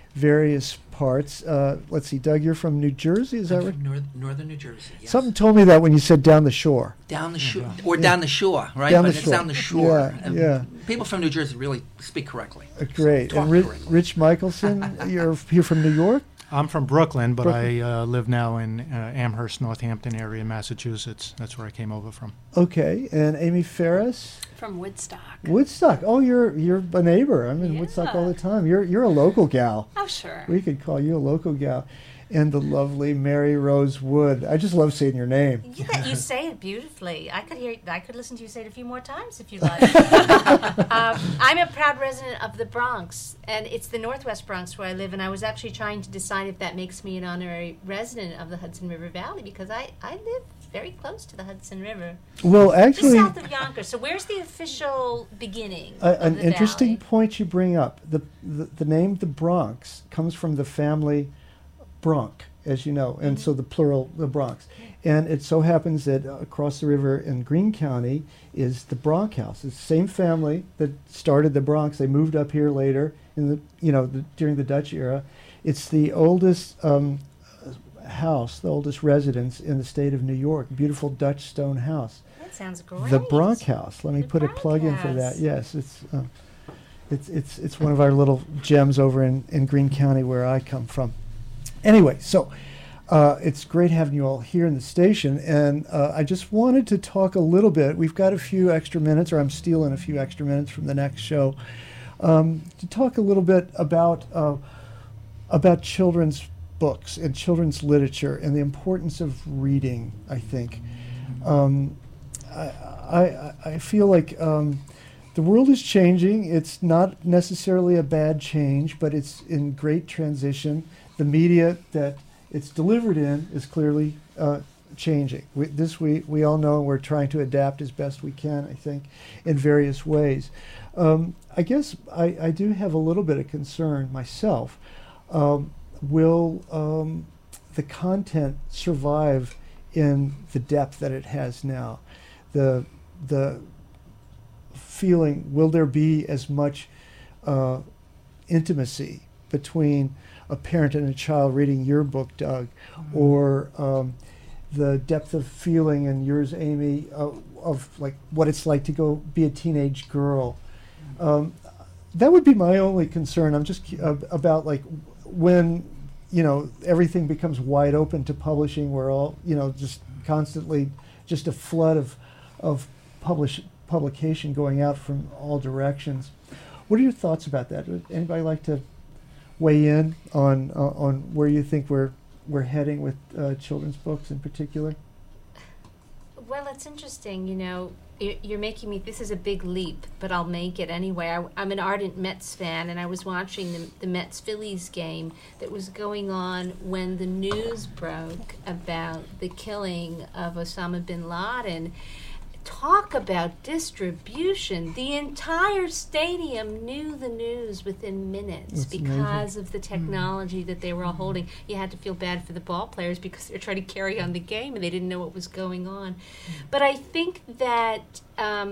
various parts. Let's see, Doug, you're from New Jersey, is that I'm right? from northern New Jersey. Yes. Something told me that when you said down the shore. Down the shore, or down the shore, right? Down but the it's shore. down the shore. Yeah, And yeah. People from New Jersey really speak correctly. Great. Talk And correctly. Rich Michelson, you're from New York? I'm from Brooklyn, but Brooklyn. I live now in Amherst, Northampton area, Massachusetts. That's where I came over from. Okay. And Amy Ferris? From Woodstock. Woodstock. Oh, you're a neighbor. I'm in Woodstock all the time. You're a local gal. Oh, sure. We could call you a local gal. And the lovely Mary Rose Wood. I just love saying your name. You say it beautifully. I could listen to you say it a few more times if you like. I'm a proud resident of the Bronx, and it's the Northwest Bronx where I live. And I was actually trying to decide if that makes me an honorary resident of the Hudson River Valley, because I live very close to the Hudson River, Well, just actually, south of Yonkers. So where's the official beginning of an the interesting valley? point you bring up. The name the Bronx comes from the family Bronk, as you know, and so the plural, the Bronx. And it so happens that across the river in Greene County is the Bronk House. It's the same family that started the Bronx. They moved up here later in during the Dutch era. It's the oldest house, the oldest residence in the state of New York. Beautiful Dutch stone house. That sounds great. The Bronk House. Let me The put a Bronk plug in for that. House. Yes, it's one of our little gems over in Greene County where I come from. Anyway, so it's great having you all here in the station, and I just wanted to talk a little bit. We've got a few extra minutes, or I'm stealing a few extra minutes from the next show, to talk a little bit about children's books and children's literature and the importance of reading, I think. I feel like the world is changing. It's not necessarily a bad change, but it's in great transition. The media that it's delivered in is clearly changing. We all know, and we're trying to adapt as best we can, I think, in various ways. I guess I do have a little bit of concern myself. Will the content survive in the depth that it has now? The feeling, will there be as much intimacy between a parent and a child reading your book, Doug, or the depth of feeling in yours, Amy, of like what it's like to go be a teenage girl? That would be my only concern. I'm just about like when everything becomes wide open to publishing, we're all just constantly just a flood of publication going out from all directions. What are your thoughts about that? Would anybody like to weigh in on where you think we're heading with children's books in particular? Well, it's interesting, you're making me, this is a big leap, but I'll make it anyway. I'm an ardent Mets fan, and I was watching the Mets-Phillies game that was going on when the news broke about the killing of Osama bin Laden. Talk about distribution. The entire stadium knew the news within minutes. That's because of the technology that they were all holding. You had to feel bad for the ball players because they were trying to carry on the game and they didn't know what was going on. But I think that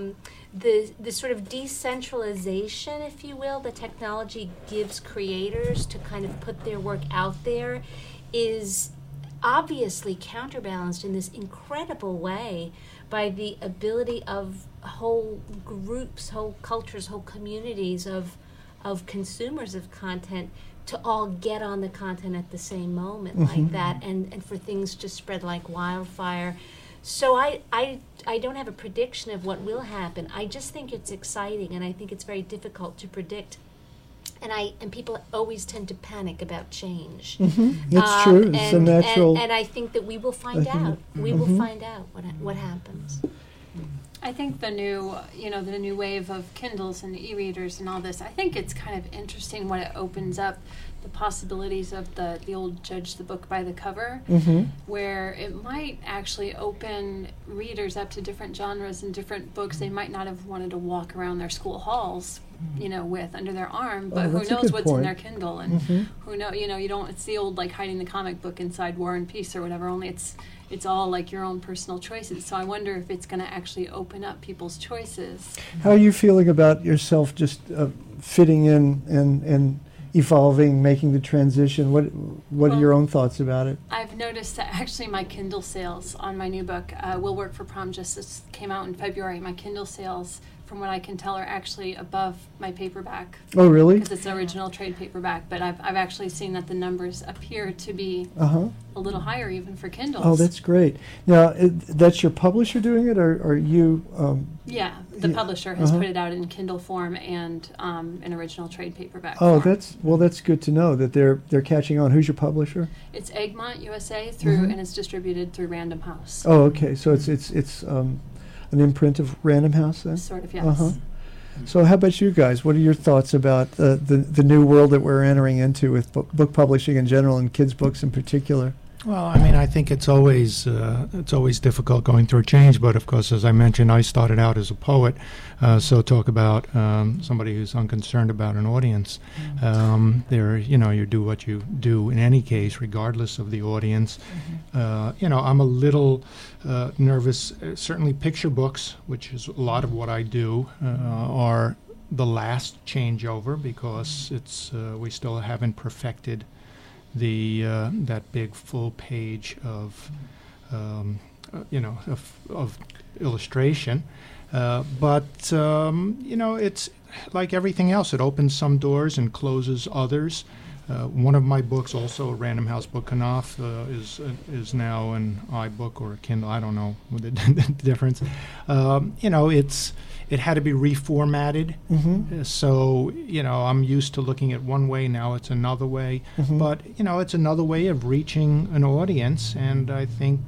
the sort of decentralization, if you will, the technology gives creators to kind of put their work out there is obviously counterbalanced in this incredible way by the ability of whole groups, whole cultures, whole communities of consumers of content to all get on the content at the same moment like that, and for things to spread like wildfire. So I don't have a prediction of what will happen. I just think it's exciting, and I think it's very difficult to predict. And people always tend to panic about change. That's true. It's a natural. And I think that we will find out. We will find out what happens. I think the new wave of Kindles and e-readers and all this, I think it's kind of interesting what it opens up, the possibilities of the old judge the book by the cover, where it might actually open readers up to different genres and different books they might not have wanted to walk around their school halls with under their arm, but who knows what's in their Kindle, and who know, you don't, it's the old like hiding the comic book inside War and Peace or whatever, only it's all like your own personal choices. So I wonder if it's going to actually open up people's choices. How are you feeling about yourself just fitting in and evolving, making the transition? What are Well, your own thoughts about it? I've noticed that actually my Kindle sales on my new book, Will Work for Prom, just came out in February. My Kindle sales, from what I can tell, are actually above my paperback. Oh, really? Because it's an original trade paperback. But I've actually seen that the numbers appear to be Uh-huh. a little higher even for Kindles. Oh, that's great. Now, that's your publisher doing it, or are you? Yeah, the Yeah. publisher has Uh-huh. put it out in Kindle form and an original trade paperback Oh, form. that's good to know that they're catching on. Who's your publisher? It's Egmont USA through, Mhm. and it's distributed through Random House. Oh, okay. So it's an imprint of Random House then. Sort of, yes. Uh-huh. So how about you guys? What are your thoughts about the new world that we're entering into with book publishing in general and kids' books in particular? Well, I mean, I think it's always difficult going through change. But of course, as I mentioned, I started out as a poet, so talk about somebody who's unconcerned about an audience. You do what you do in any case, regardless of the audience. I'm a little nervous. Certainly, picture books, which is a lot of what I do, are the last changeover because we still haven't perfected that big full page of illustration, but it's like everything else. It opens some doors and closes others. One of my books, also a Random House book, Knopf, is now an iBook or a Kindle. I don't know the difference. It had to be reformatted. Mm-hmm. So, I'm used to looking at one way. Now it's another way. Mm-hmm. But, it's another way of reaching an audience. And I think,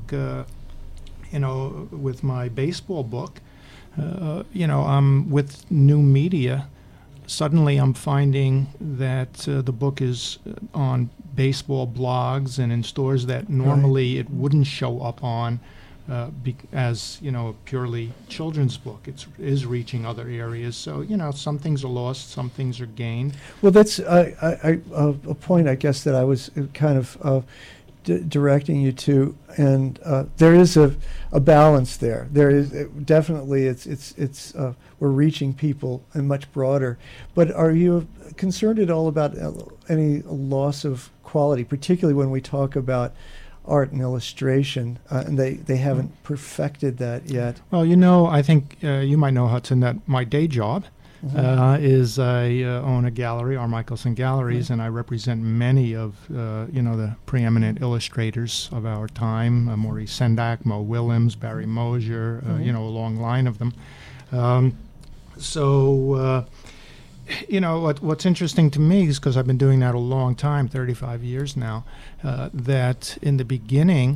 with my baseball book, I'm with new media. Suddenly I'm finding that the book is on baseball blogs and in stores that normally it wouldn't show up on. As a purely children's book, it is reaching other areas. So some things are lost, some things are gained. Well, that's a point, I guess, that I was kind of directing you to, and there is a balance there. There is definitely it's we're reaching people and much broader. But are you concerned at all about any loss of quality, particularly when we talk about art and illustration, and they haven't perfected that yet? Well, I think you might know, Hudson, that my day job is I own a gallery, R. Michelson Galleries, and I represent many of the preeminent illustrators of our time: Maurice Sendak, Mo Willems, Barry Mosher, a long line of them. What's interesting to me is, because I've been doing that a long time, 35 years now, that in the beginning,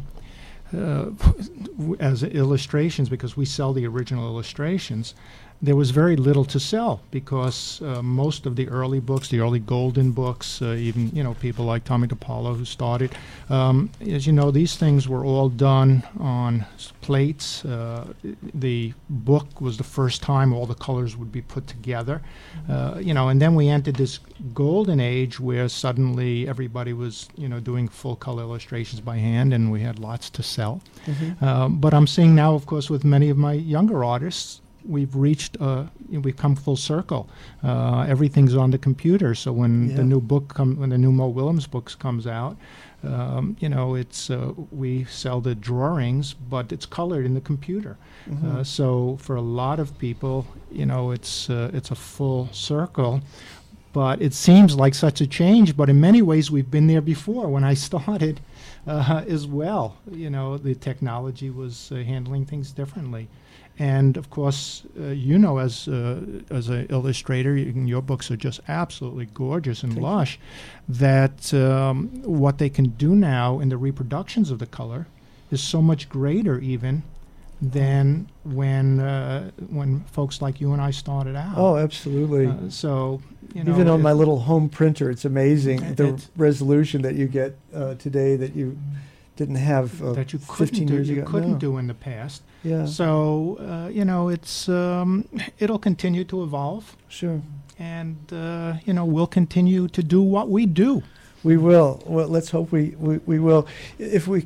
as illustrations, because we sell the original illustrations, there was very little to sell because most of the early books, the early golden books, even people like Tommy DePaulo who started, as you know, these things were all done on plates. The book was the first time all the colors would be put together, and then we entered this golden age where suddenly everybody was doing full color illustrations by hand, and we had lots to sell. But I'm seeing now, of course, with many of my younger artists, we've reached, we've come full circle. Everything's on the computer. So when the new book when the new Mo Willems books comes out, it's we sell the drawings, but it's colored in the computer. So for a lot of people, it's a full circle. But it seems like such a change. But in many ways, we've been there before. When I started, as well, the technology was handling things differently. And of course, as an illustrator, your books are just absolutely gorgeous and lush. That what they can do now in the reproductions of the color is so much greater, even than when folks like you and I started out. Oh, absolutely. Even on my little home printer, it's amazing the resolution that you get today that you didn't have that you 15 years ago. Couldn't do in the past. Yeah. So it's it'll continue to evolve. Sure. And we'll continue to do what we do. We will. Well, let's hope we will. If we can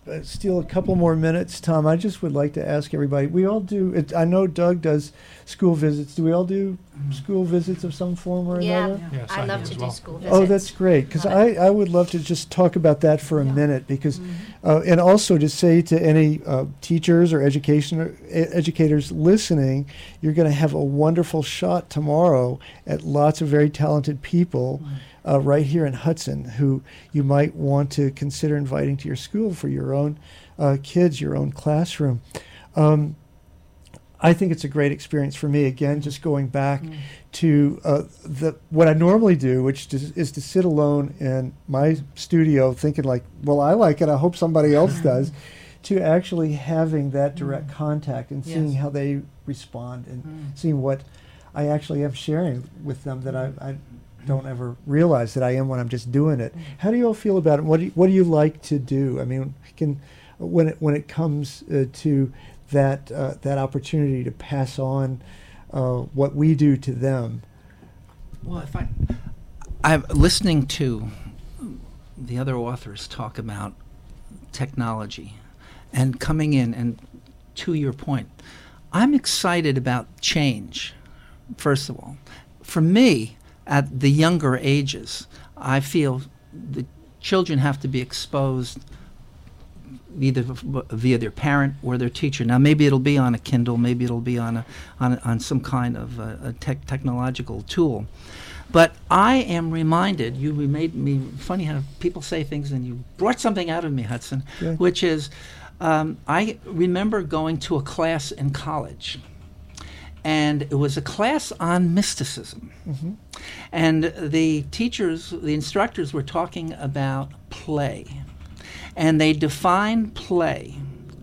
steal a couple more minutes, Tom. I just would like to ask everybody. We all do. I know Doug does school visits. Do we all do school visits of some form or another? Yes, I love do to as do well. school visits. Oh, that's great. Because I would love to just talk about that for a minute. Because, and also to say to any teachers or educators listening, you're going to have a wonderful shot tomorrow at lots of very talented people right here in Hudson who you might want to consider inviting to your school for your own kids, your own classroom. I think it's a great experience for me. Again, just going back to what I normally do, which is to sit alone in my studio thinking like, well, I like it, I hope somebody else does, to actually having that direct contact and seeing how they respond and seeing what I actually am sharing with them that I don't ever realize that I am when I'm just doing it. How do you all feel about it? What do you like to do? I mean, when it comes to that opportunity to pass on what we do to them. Well, I'm listening to the other authors talk about technology and coming in, and to your point, I'm excited about change, first of all. For me, at the younger ages, I feel the children have to be exposed either via their parent or their teacher. Now, maybe it'll be on a Kindle, maybe it'll be on some kind of a technological tool. But I am reminded, you made me funny how people say things, and you brought something out of me, Hudson, which is I remember going to a class in college. And it was a class on mysticism. And the teachers, the instructors were talking about play. And they defined play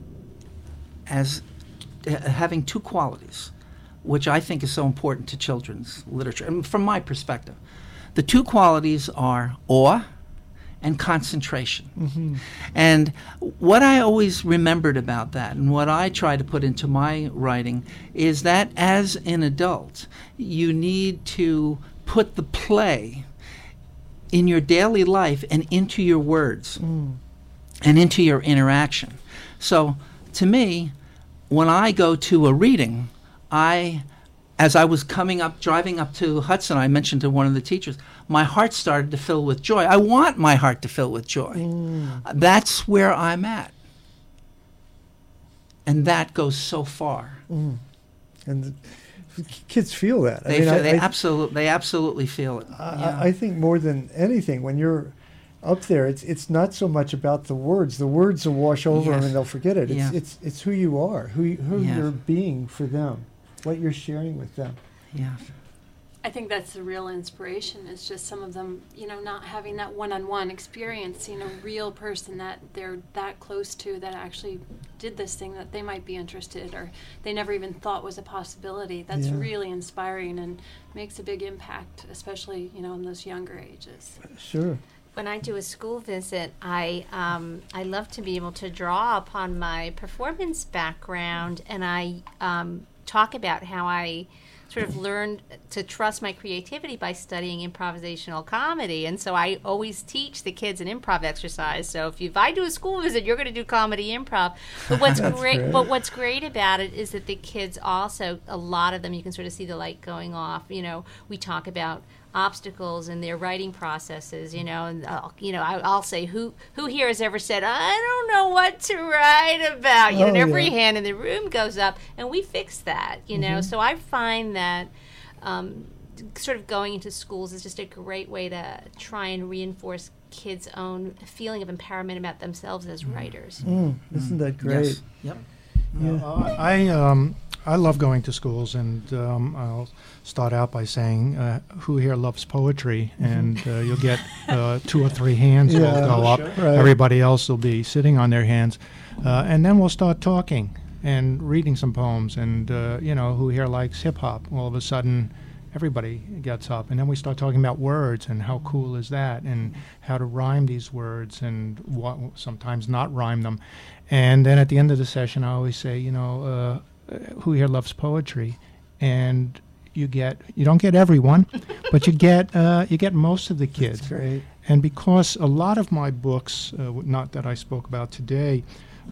as having two qualities, which I think is so important to children's literature, and from my perspective. The two qualities are awe and concentration. And what I always remembered about that, and what I try to put into my writing, is that as an adult, you need to put the play in your daily life and into your words and into your interaction. So to me, when I go to a reading, as I was driving up to Hudson, I mentioned to one of the teachers, my heart started to fill with joy. I want my heart to fill with joy. That's where I'm at. And that goes so far. And the kids feel that. They absolutely feel it. I think more than anything, when you're up there, it's not so much about the words. The words will wash over them and they'll forget it. It's who you are, who you're being for them, what you're sharing with them. Yeah. I think that's the real inspiration. It's just some of them, not having that one-on-one experience, seeing a real person that they're that close to that actually did this thing that they might be interested or they never even thought was a possibility. That's really inspiring and makes a big impact, especially, in those younger ages. Sure. When I do a school visit, I love to be able to draw upon my performance background, and I talk about how I sort of learned to trust my creativity by studying improvisational comedy. And so I always teach the kids an improv exercise. So if I do a school visit, you're going to do comedy improv. But what's great about it is that the kids also, a lot of them, you can sort of see the light going off. We talk about obstacles in their writing processes, and I'll say, who here has ever said, I don't know what to write about, and every hand in the room goes up, and we fix that, so I find that sort of going into schools is just a great way to try and reinforce kids' own feeling of empowerment about themselves as writers. Isn't that great? Yes. Yep. Yeah. I love going to schools, and I'll start out by saying, who here loves poetry? And you'll get 2 or 3 hands will go up. Right. Everybody else will be sitting on their hands. And then we'll start talking and reading some poems. And, who here likes hip-hop? All of a sudden, everybody gets up. And then we start talking about words and how cool is that and how to rhyme these words and sometimes not rhyme them. And then at the end of the session, I always say, who here loves poetry? And you don't get everyone, but you get most of the kids. That's great. And because a lot of my books, not that I spoke about today,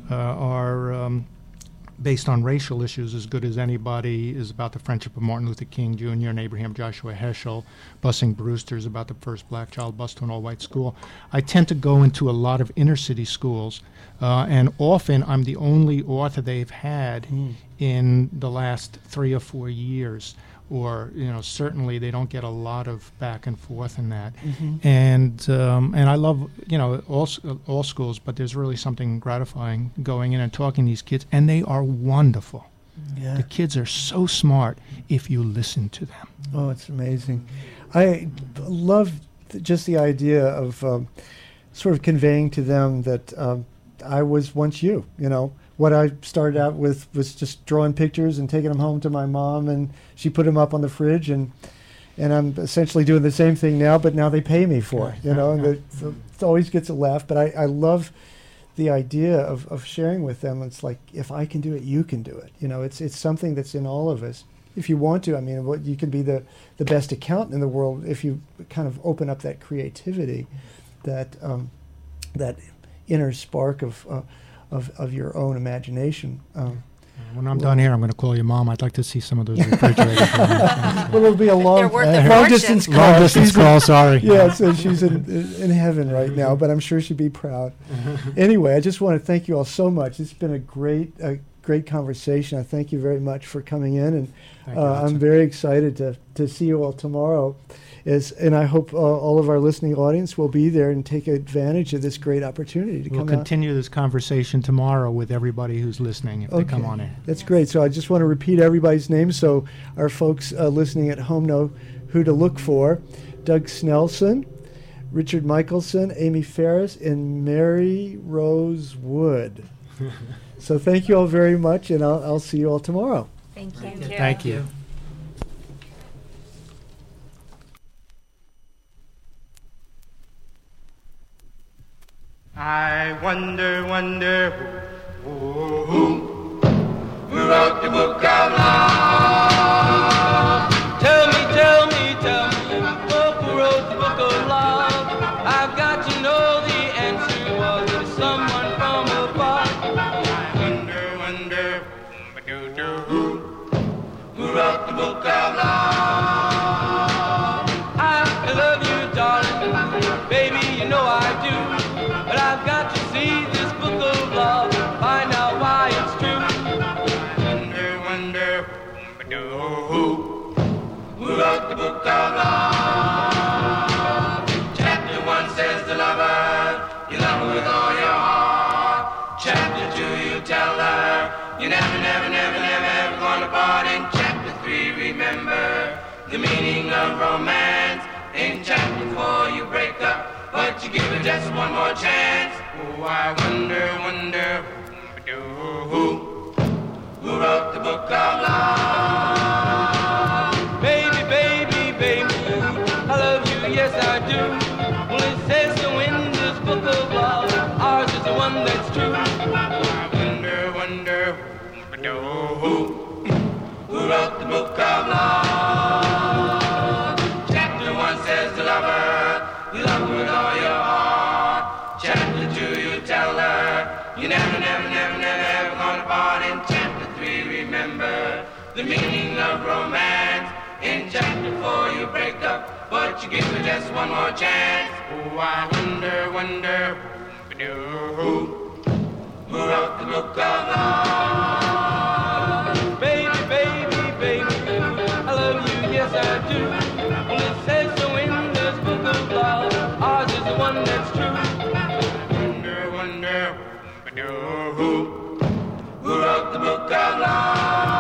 are based on racial issues as good as anybody, is about the friendship of Martin Luther King Jr. and Abraham Joshua Heschel. Busing Brewster is about the first black child bused to an all-white school. I tend to go into a lot of inner-city schools, and often I'm the only author they've had in the last 3 or 4 years. Or certainly they don't get a lot of back and forth in that, and I love all schools, but there's really something gratifying going in and talking to these kids, and they are wonderful. Yeah. The kids are so smart if you listen to them. Oh, it's amazing. I love just the idea of sort of conveying to them that I was once you. What I started out with was just drawing pictures and taking them home to my mom, and she put them up on the fridge, and I'm essentially doing the same thing now, but now they pay me for it, and it always gets a laugh. But I love the idea of sharing with them. It's like, if I can do it, you can do it. It's something that's in all of us. If you want to, you can be the best accountant in the world if you kind of open up that creativity, that inner spark of your own imagination. When I'm done here, I'm going to call you Mom. I'd like to see some of those refrigerators. Well, it'll be a long distance call. Long distance call, sorry. Yeah, so she's in heaven right now, but I'm sure she'd be proud. Anyway, I just want to thank you all so much. It's been a great conversation. I thank you very much for coming in, and I'm very excited to see you all tomorrow. And I hope all of our listening audience will be there and take advantage of this great opportunity to come out. We'll continue this conversation tomorrow with everybody who's listening if they come on in. That's great. So I just want to repeat everybody's name so our folks listening at home know who to look for. Doug Snelson, Richard Michelson, Amy Ferris, and Mary Rose Wood. So thank you all very much, and I'll see you all tomorrow. Thank you. Thank you. I wonder who wrote the book of love? Tell me, who wrote the book of love? I've got to know the answer. Was it someone from above? I wonder who wrote the book of love? I love you, darling, baby, you know I do. But I've got to see this book of love, find out why it's true. Wonder who wrote the book of love? Chapter 1 says the lover, you love her with all your heart. Chapter 2 you tell her, you never ever gonna part. In chapter 3 remember the meaning of romance. In chapter 4 you break up, but you give it just one more chance. Oh, I wonder who wrote the book of love? Baby, I love you, yes I do. Well, it says so in this book of love, ours is the one that's true. I wonder who wrote the book of love? Chapter 1 says the lover, you love her with all your heart. Chapter 2 you tell her, you never ever gonna part. In chapter 3 remember the meaning of romance. In chapter 4 you break up, but you give her just one more chance. Oh, I wonder who wrote the book of love? Baby, I love you, yes I do. Well, it says so in this book of love, ours is the one that's true. Wonder who wrote the book of love?